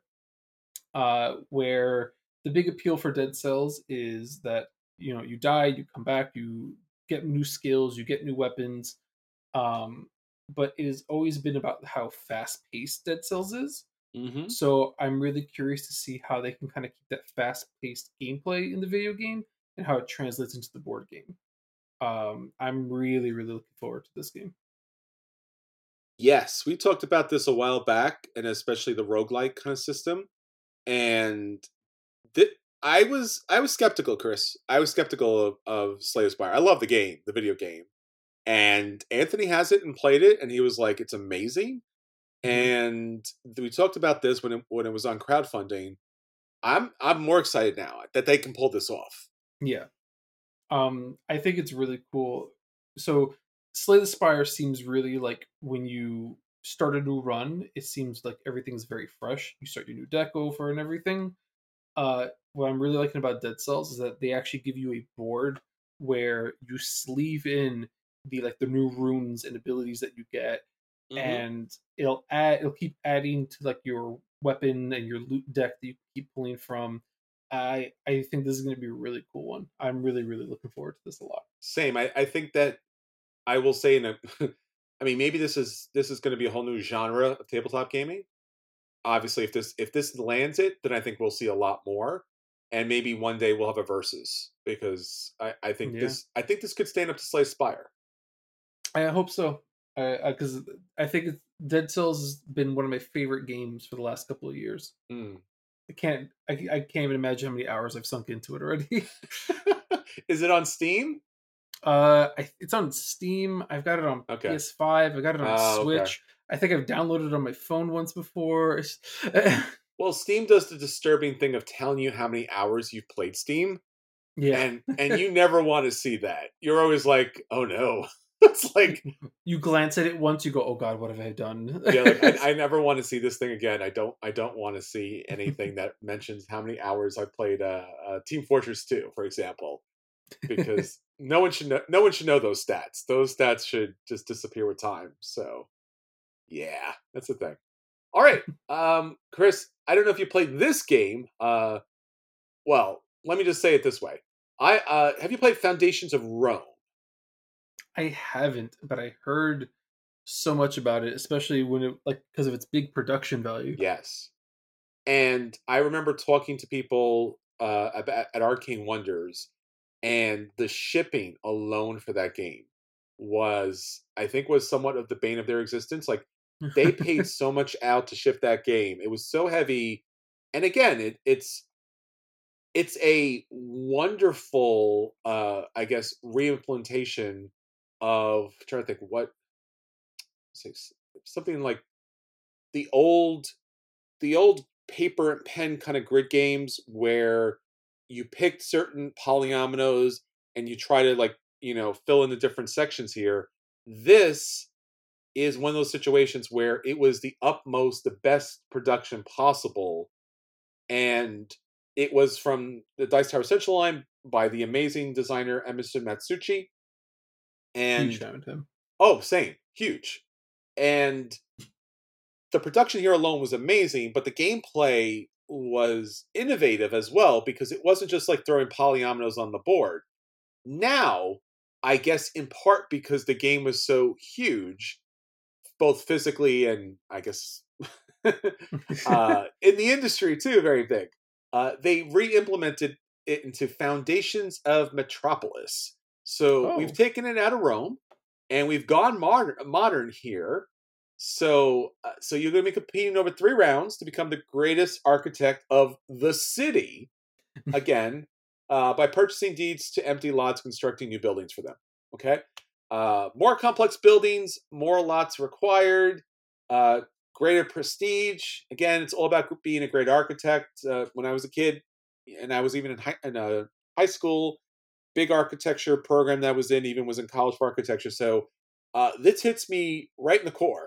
where the big appeal for Dead Cells is that you die, you come back, you get new skills, you get new weapons. Um, but it has always been about how fast paced Dead Cells is. Mm-hmm. So I'm really curious to see how they can kind of keep that fast paced gameplay in the video game and how it translates into the board game. I'm really, really looking forward to this game. Yes, we talked about this a while back, and especially the roguelike kind of system. And I was skeptical, Chris. I was skeptical of Slay the Spire. I love the game, the video game. And Anthony has it and played it, and he was like, "It's amazing." Mhm. And we talked about this when it was on crowdfunding. I'm more excited now that they can pull this off. Yeah. I think it's really cool. So Slay the Spire seems really like when you start a new run, it seems like everything's very fresh. You start your new deck over and everything. What I'm really liking about Dead Cells is that they actually give you a board where you sleeve in the new runes and abilities that you get, Hmm. and it'll keep adding to like your weapon and your loot deck that you keep pulling from. I think this is going to be a really cool one. I'm really, really looking forward to this a lot. Same. I think that I will say in a. I mean, maybe this is going to be a whole new genre of tabletop gaming. Obviously, if this lands it, then I think we'll see a lot more, and maybe one day we'll have a versus because I think Yeah, this could stand up to Slay Spire. I hope so. Because I think Dead Cells has been one of my favorite games for the last couple of years. Hmm. I can't even imagine how many hours I've sunk into it already. Is it on Steam? It's on Steam. I've got it on Okay. PS5. I got it on Oh, okay. Switch. I think I've downloaded it on my phone once before. Well, Steam does the disturbing thing of telling you how many hours you've played Steam, Yeah. and you never want to see that. You're always like, "Oh no." It's like, You glance at it once, you go, "Oh God, what have I done?" yeah, like I never want to see this thing again. I don't want to see anything that mentions how many hours I played Team Fortress 2, for example, because no one should know those stats. Those stats should just disappear with time. So, yeah, that's the thing. All right. Chris, I don't know if you played this game. Well, let me just say it this way. I have you played Foundations of Rome? I haven't, but I heard so much about it, especially when it like because of its big production value. Yes. And I remember talking to people at Arcane Wonders, and the shipping alone for that game I think was somewhat of the bane of their existence. Like they paid so much out to ship that game. It was so heavy. And again, it's a wonderful I guess reimplementation of I'm trying to think what say something like the old the old paper and pen kind of grid games where you picked certain polyominoes and you try to like fill in the different sections here. This is one of those situations where it was the utmost, the best production possible, and it was from the Dice Tower Central line by the amazing designer Emerson Matsuchi. Huge And fan of him. oh, same, huge. And the production here alone was amazing, but the gameplay was innovative as well because it wasn't just like throwing polyominoes on the board. Now, I guess in part because the game was so huge, both physically and I guess in the industry too, very big. They re-implemented it into Foundations of Metropolis. So we've Oh, taken it out of Rome, and we've gone modern here. So you're going to be competing over 3 rounds to become the greatest architect of the city. Again, by purchasing deeds to empty lots, constructing new buildings for them. Okay. More complex buildings, more lots required, greater prestige. Again, it's all about being a great architect. When I was a kid, and I was even in high school, big architecture program that I was in, even was in college for architecture. So this hits me right in the core.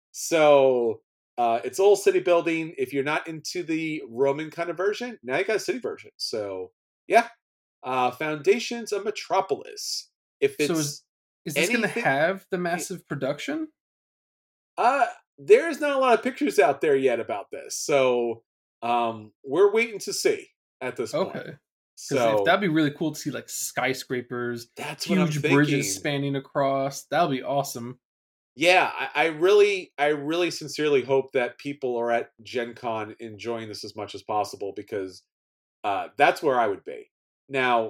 So it's all city building. If you're not into the Roman kind of version, now you got a city version. So yeah, Foundations of Metropolis. If So it's is this going to anything, have the massive production? uh, there's not a lot of pictures out there yet about this. So we're waiting to see at this point. Okay. Because if So that'd be really cool to see like skyscrapers, that's what I'm huge bridges thinking. spanning across, that'll be awesome. Yeah, I really sincerely hope that people are at Gen Con enjoying this as much as possible, because that's where I would be. Now,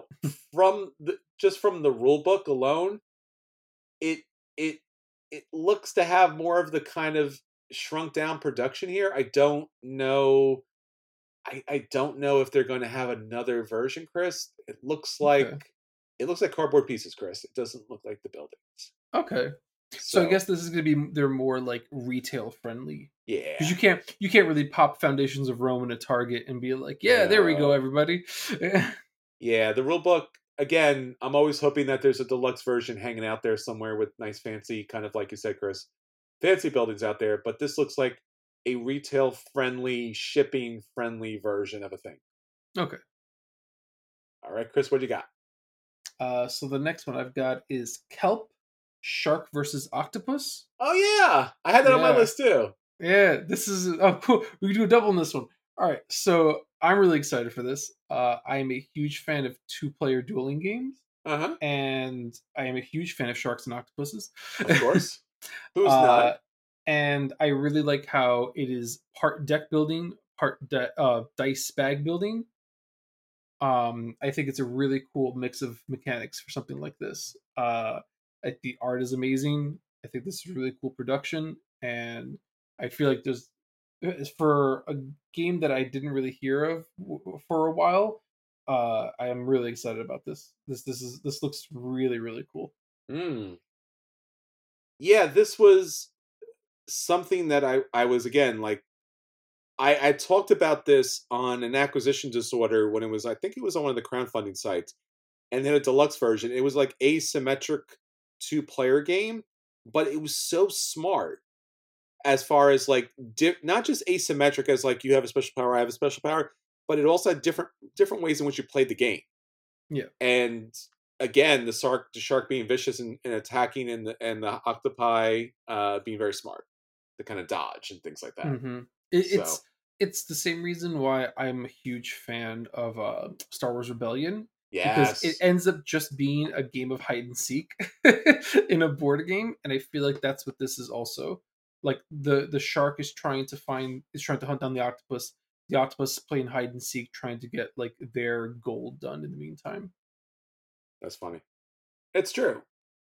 from the rule book alone, it it it looks to have more of the kind of shrunk down production here. I don't know. I don't know if they're going to have another version, Chris. Okay. It looks like cardboard pieces, Chris. It doesn't look like the buildings. Okay. So I So guess this is going to be they're more like retail friendly because yeah, you can't really pop Foundations of Rome in a Target and be like, yeah, there we go, no. everybody. Yeah, the rule book, again, I'm always hoping that there's a deluxe version hanging out there somewhere with nice fancy, kind of like you said, Chris, fancy buildings out there, but this looks like a retail friendly, shipping friendly version of a thing. Okay. All right, Chris, what do you got? So the next one I've got is Kelp Shark versus Octopus. Oh yeah, I had that on my Yeah. list too. Yeah, this is cool. We can do a double on this one. All right, so I'm really excited for this. I am a huge fan of two-player dueling games, Uh-huh. and I am a huge fan of sharks and octopuses. Of course. Who's uh, not? and I really like how it is part deck building, part dice bag building. I think it's a really cool mix of mechanics for something like this. The art is amazing. I think this is really cool production, and I feel like there's for a game that I didn't really hear of for a while. I am really excited about this. This looks really really cool. Mm. Yeah, this was something that I was, again, like, I talked about this on an acquisition disorder when it was, I think it was on one of the crowdfunding sites, and then a deluxe version. It was like asymmetric two-player game, but it was so smart as far as like not just asymmetric as like you have a special power, I have a special power, but it also had different ways in which you played the game. Yeah. And again, the shark being vicious and attacking, and the octopi being very smart to kind of dodge and things like that. Mm-hmm. So It's the same reason why I'm a huge fan of Star Wars Rebellion, because it yes, ends up just being a game of hide and seek in a board game, and I feel like that's what this is also. Like the shark is trying to hunt down the octopus playing hide and seek, trying to get like their goal done in the meantime. that's funny. It's true.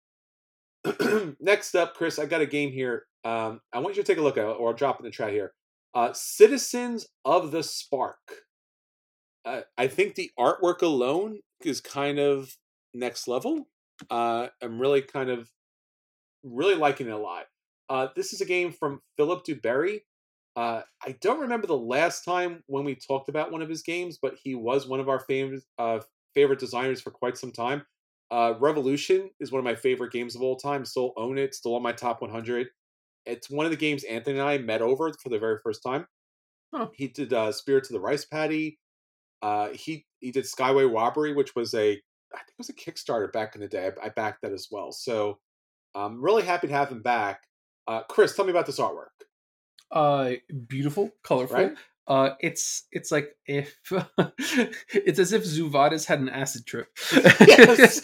Next up, Chris, I got a game here. I want you to take a look at it, or I'll drop it in the chat here. Citizens of the Spark. I think the artwork alone is kind of next level. I'm really liking it a lot. This is a game from Philip Duberry. I don't remember the last time when we talked about one of his games, but he was one of our favorite designers for quite some time. Revolution is one of my favorite games of all time. Still own it. Still on my top 100. It's one of the games Anthony and I met over for the very first time. Huh. He did Spirits of the Rice Paddy. He did Skyway Robbery, which was I think it was a Kickstarter back in the day. I backed that as well. So I'm really happy to have him back. Chris, tell me about this artwork. Beautiful, colorful. Right? It's like if it's as if Zuvada's had an acid trip. Yes,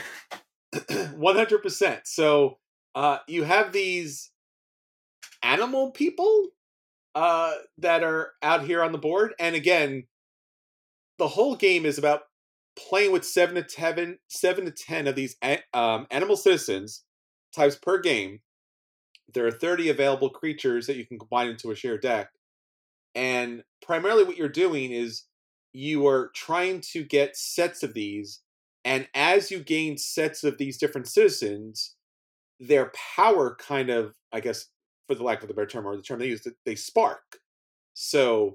100%. So you have these animal people that are out here on the board, and again, the whole game is about playing with 7 to 10 of these animal citizens types per game. There are 30 available creatures that you can combine into a shared deck. And primarily what you're doing is you are trying to get sets of these And as you gain sets of these different citizens, their power kind of, I guess, for the lack of a better term, or the term they use, they spark. So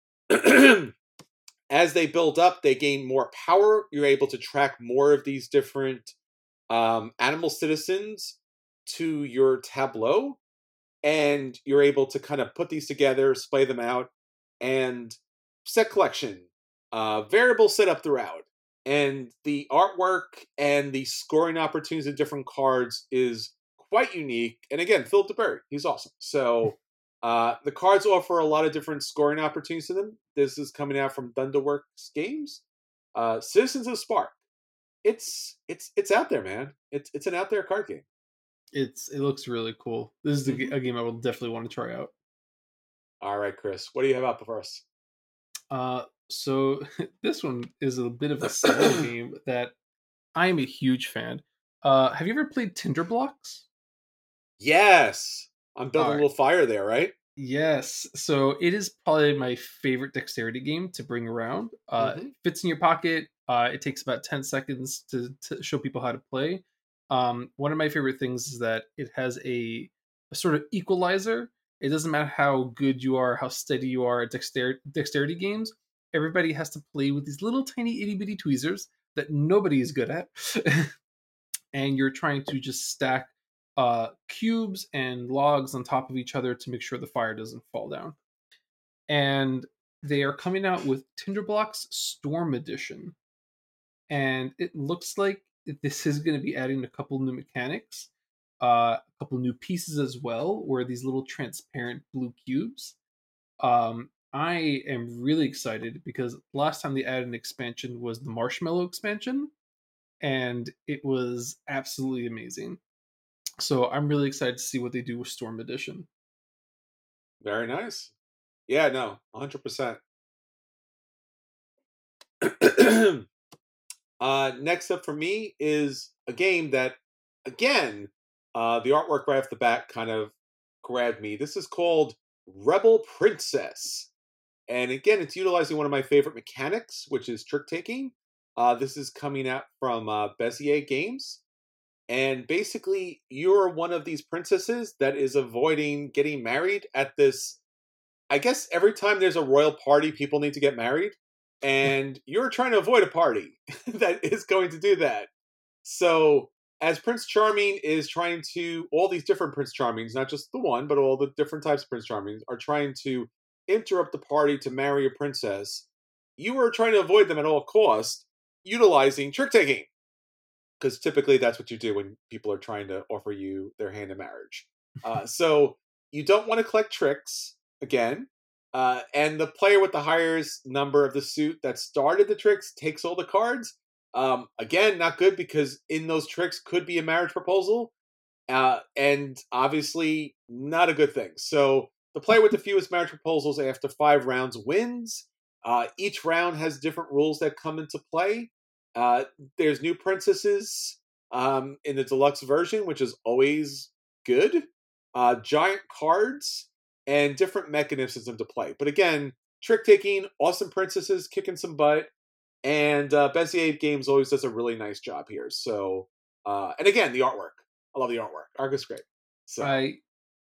as they build up, they gain more power. You're able to track more of these different animal citizens to your tableau, and you're able to kind of put these together, splay them out, and set collection, variable setup throughout. And the artwork and the scoring opportunities of different cards is quite unique. And again, Philip DeBerry, he's awesome. So the cards offer a lot of different scoring opportunities to them. This is coming out from Thunderworks Games. Citizens of Spark. It's out there, man. It's an out there card game. It looks really cool. This is a game I will definitely want to try out. All right, Chris, what do you have up for us? So this one is a bit of a solo game that I am a huge fan. Have you ever played Tinder Blocks? Yes. I'm building a little fire there, right? Yes. So it is probably my favorite dexterity game to bring around. It fits in your pocket. It takes about 10 seconds to show people how to play. One of my favorite things is that it has a sort of equalizer. It doesn't matter how good you are, how steady you are at dexterity games. Everybody has to play with these little tiny itty bitty tweezers that nobody is good at. And you're trying to just stack cubes and logs on top of each other to make sure the fire doesn't fall down. And they are coming out with Tinder Blocks Storm Edition. And it looks like this is going to be adding a couple new mechanics, a couple new pieces as well, where these little transparent blue cubes. I am really excited because last time they added an expansion was the Marshmallow expansion, and it was absolutely amazing. So I'm really excited to see what they do with Storm Edition. Very nice. Yeah, no, 100%. Next up for me is a game that, again, the artwork right off the bat kind of grabbed me. This is called Rebel Princess. And again, it's utilizing one of my favorite mechanics, which is trick-taking. This is coming out from Bezier Games. And basically, you're one of these princesses that is avoiding getting married at this... I guess every time there's a royal party, people need to get married. And you're trying to avoid a party that is going to do that. So, as Prince Charming is trying to... All these different Prince Charmings, not just the one, but all the different types of Prince Charmings, are trying to interrupt the party to marry a princess. You are trying to avoid them at all costs, utilizing trick-taking. Because typically that's what you do when people are trying to offer you their hand in marriage. So you don't want to collect tricks, again. And the player with the highest number of the suit that started the tricks takes all the cards. Again, not good because in those tricks could be a marriage proposal. And obviously not a good thing. So the player with the fewest marriage proposals after 5 rounds wins. Each round has different rules that come into play. There's new princesses in the deluxe version, which is always good. Giant cards and different mechanisms to play. But again, trick-taking, awesome princesses, kicking some butt. And Bezier Games always does a really nice job here. So, and again, the artwork. I love the artwork. Art is great. So I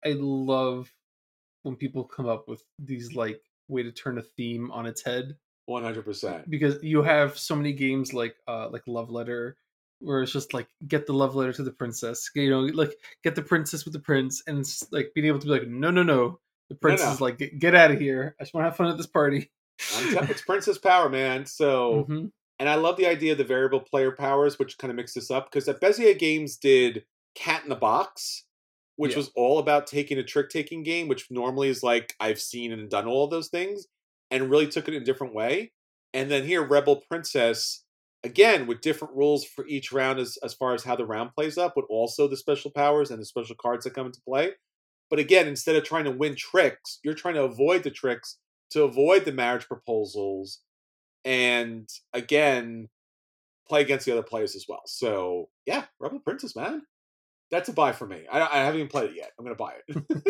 love when people come up with these like way to turn a theme on its head. 100%. Because you have so many games like Love Letter, where it's just like get the love letter to the princess, like get the princess with the prince, and it's like being able to be like, no, the prince is like get out of here. I just want to have fun at this party. It's princess power, man. So, and I love the idea of the variable player powers, which kind of mix this up because Bezier Games did Cat in the Box, which was all about taking a trick-taking game, which normally is like I've seen and done all of those things, and really took it in a different way. And then here, Rebel Princess, again, with different rules for each round as far as how the round plays up, but also the special powers and the special cards that come into play. But again, instead of trying to win tricks, you're trying to avoid the tricks to avoid the marriage proposals. And again, play against the other players as well. So yeah, Rebel Princess, man. That's a buy for me. I haven't even played it yet. I'm going to buy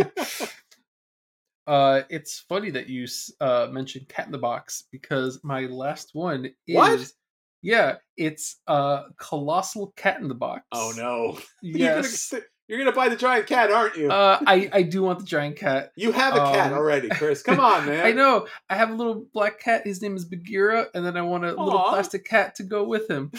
it. It's funny that you mentioned Cat in the Box because my last one is... What? Yeah, it's a colossal cat in the box. Oh no! Yes, you're gonna buy the giant cat, aren't you? I do want the giant cat. You have a cat already, Chris. Come on, man. I know. I have a little black cat. His name is Bagheera, and then I want a little plastic cat to go with him.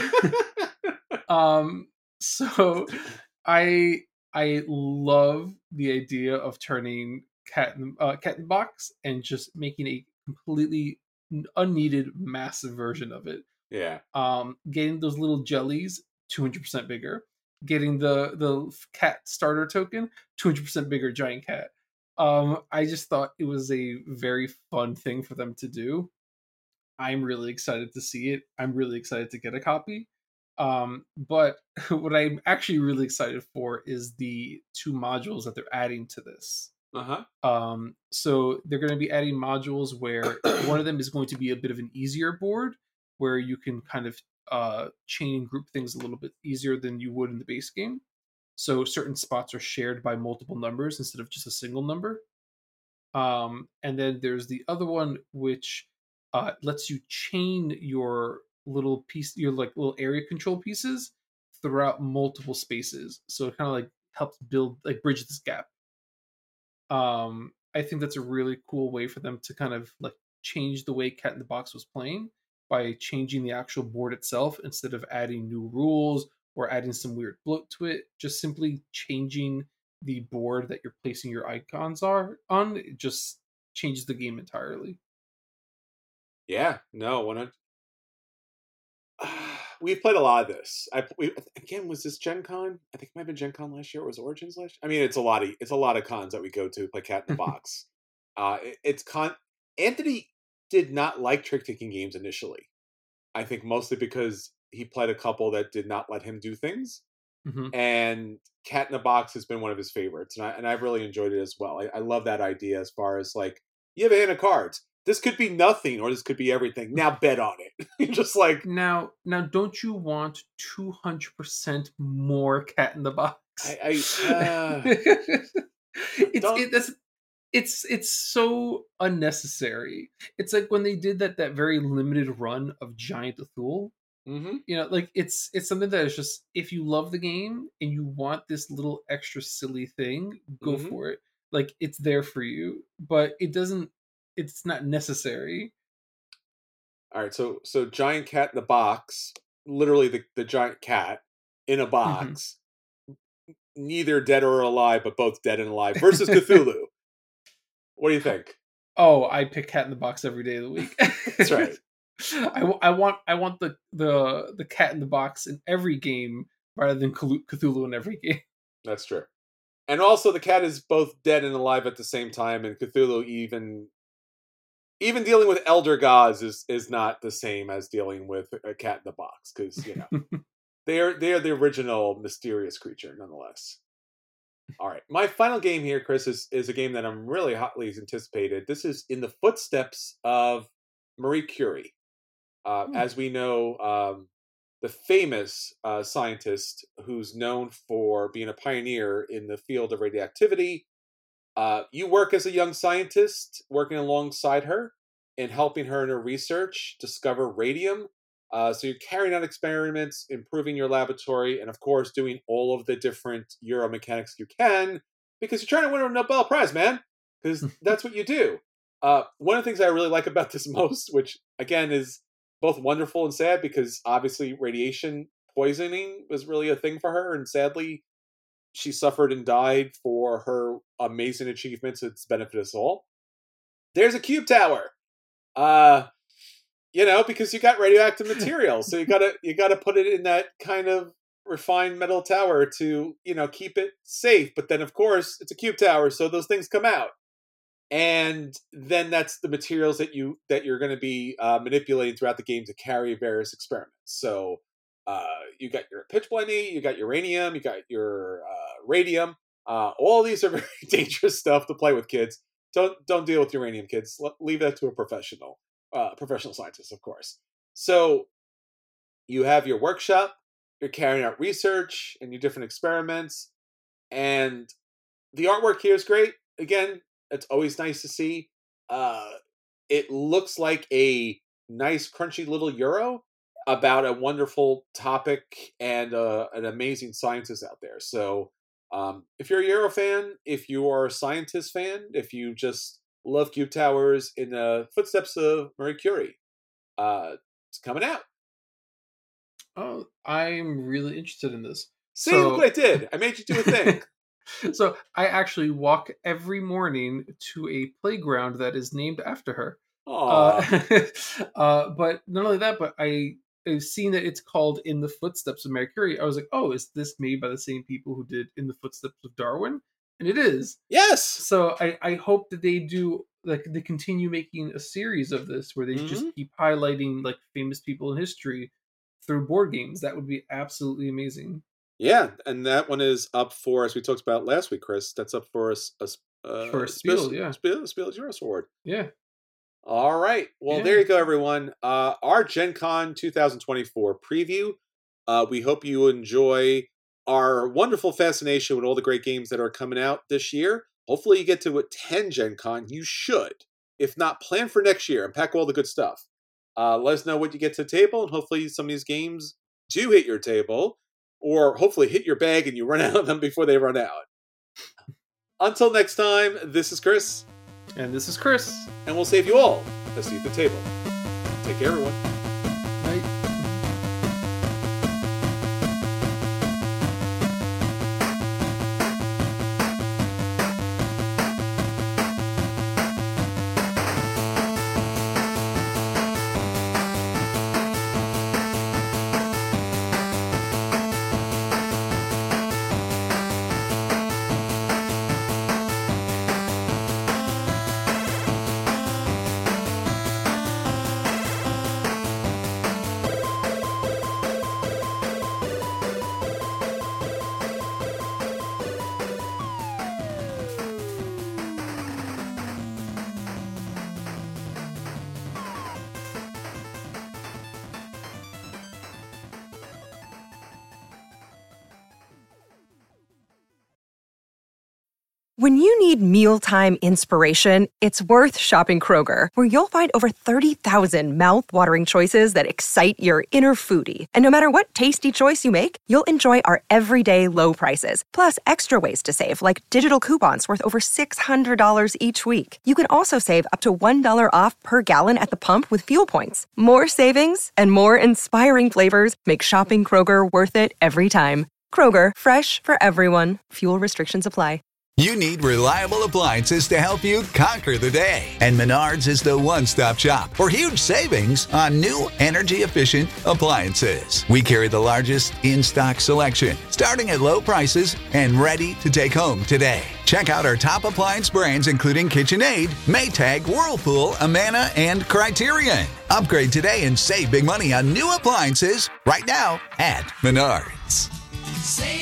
So I love the idea of turning cat in the box and just making a completely unneeded massive version of it. Yeah. Getting those little jellies 200% bigger. Getting the cat starter token 200% bigger giant cat. I just thought it was a very fun thing for them to do. I'm really excited to see it. I'm really excited to get a copy. But what I'm actually really excited for is the 2 modules that they're adding to this. So they're going to be adding modules where one of them is going to be a bit of an easier board, where you can kind of chain and group things a little bit easier than you would in the base game. So certain spots are shared by multiple numbers instead of just a single number. And then there's the other one which lets you chain your little piece, your like little area control pieces throughout multiple spaces. So it kind of like helps build, like, bridge this gap. I think that's a really cool way for them to kind of like change the way Cat in the Box was playing by changing the actual board itself instead of adding new rules or adding some weird bloat to it. Just simply changing the board that you're placing your icons are on, it just changes the game entirely. Yeah, no, we've played a lot of this. Again, was this Gen Con? I think it might have been Gen Con last year. Or was Origins last year? I mean, it's a lot of cons that we go to play Cat in the Box. It's con. Anthony did not like trick taking games initially. I think mostly because he played a couple that did not let him do things. Mm-hmm. And Cat in the Box has been one of his favorites, and I've really enjoyed it as well. I love that idea as far as like, you have a hand of cards. This could be nothing, or this could be everything. Now bet on it. You're just like, now, don't you want 200% more Cat in the Box? It's so unnecessary. It's like when they did that very limited run of Giant Cthulhu. Mm-hmm. You know, like it's something that is just, if you love the game and you want this little extra silly thing, go Mm-hmm. for it. Like, it's there for you, but it's not necessary. All right, so giant cat in the box, literally the giant cat in a box, neither dead or alive, but both dead and alive, versus Cthulhu. What do you think? Oh, I pick Cat in the Box every day of the week. That's right. I want the Cat in the Box in every game rather than Cthulhu in every game. That's true. And also, the cat is both dead and alive at the same time, and Cthulhu even dealing with elder gods is not the same as dealing with a cat in the box, because they are the original mysterious creature nonetheless. All right, my final game here, Chris, is a game that I'm really hotly anticipated. This is in the footsteps of Marie Curie. As we know, the famous scientist who's known for being a pioneer in the field of radioactivity. You work as a young scientist working alongside her and helping her in her research discover radium. So you're carrying out experiments, improving your laboratory, and of course doing all of the different Euromechanics you can, because you're trying to win a Nobel Prize, man, because that's what you do. One of the things I really like about this most, which again is both wonderful and sad, because obviously radiation poisoning was really a thing for her, and sadly she suffered and died for her amazing achievements. It's benefited us all. There's a cube tower. Because you got radioactive material, so you gotta put it in that kind of refined metal tower to, keep it safe. But then of course it's a cube tower, so those things come out. And then that's the materials that you're going to be manipulating throughout the game to carry various experiments. So you got your pitch blending, you got uranium, you got your radium. All these are very dangerous stuff to play with, kids. Don't deal with uranium, kids. Leave that to a professional scientist, of course. So you have your workshop, you're carrying out research and your different experiments, and the artwork here is great. Again, it's always nice to see. It looks like a nice, crunchy little Euro. about a wonderful topic and an amazing scientist out there. So if you're a Yarrow fan, if you are a scientist fan, if you just love cube towers in the footsteps of Marie Curie, it's coming out. Oh, I'm really interested in this. See, look what I did. I made you do a thing. So I actually walk every morning to a playground that is named after her. But not only that, but I've seen that it's called In the Footsteps of Marie Curie. I was like, oh, is this made by the same people who did In the Footsteps of Darwin? And it is. Yes. So I hope that they do, like, they continue making a series of this where they just keep highlighting like famous people in history through board games. That would be absolutely amazing. Yeah, and that one is up for, as we talked about last week, Chris. That's up for a Spiel, yeah. Spiel Juris Award. Yeah. All right. Well, there you go, everyone. Our Gen Con 2024 preview. We hope you enjoy our wonderful fascination with all the great games that are coming out this year. Hopefully you get to attend Gen Con. You should. If not, plan for next year and pack all the good stuff. Let us know what you get to the table, and hopefully some of these games do hit your table, or hopefully hit your bag and you run out of them before they run out. Until next time, this is Chris. And this is Chris. And we'll save you all a seat at the table. Take care, everyone. Bye. When you need mealtime inspiration, it's worth shopping Kroger, where you'll find over 30,000 mouth-watering choices that excite your inner foodie. And no matter what tasty choice you make, you'll enjoy our everyday low prices, plus extra ways to save, like digital coupons worth over $600 each week. You can also save up to $1 off per gallon at the pump with fuel points. More savings and more inspiring flavors make shopping Kroger worth it every time. Kroger, fresh for everyone. Fuel restrictions apply. You need reliable appliances to help you conquer the day. And Menards is the one-stop shop for huge savings on new energy-efficient appliances. We carry the largest in-stock selection, starting at low prices and ready to take home today. Check out our top appliance brands, including KitchenAid, Maytag, Whirlpool, Amana, and Criterion. Upgrade today and save big money on new appliances right now at Menards. Save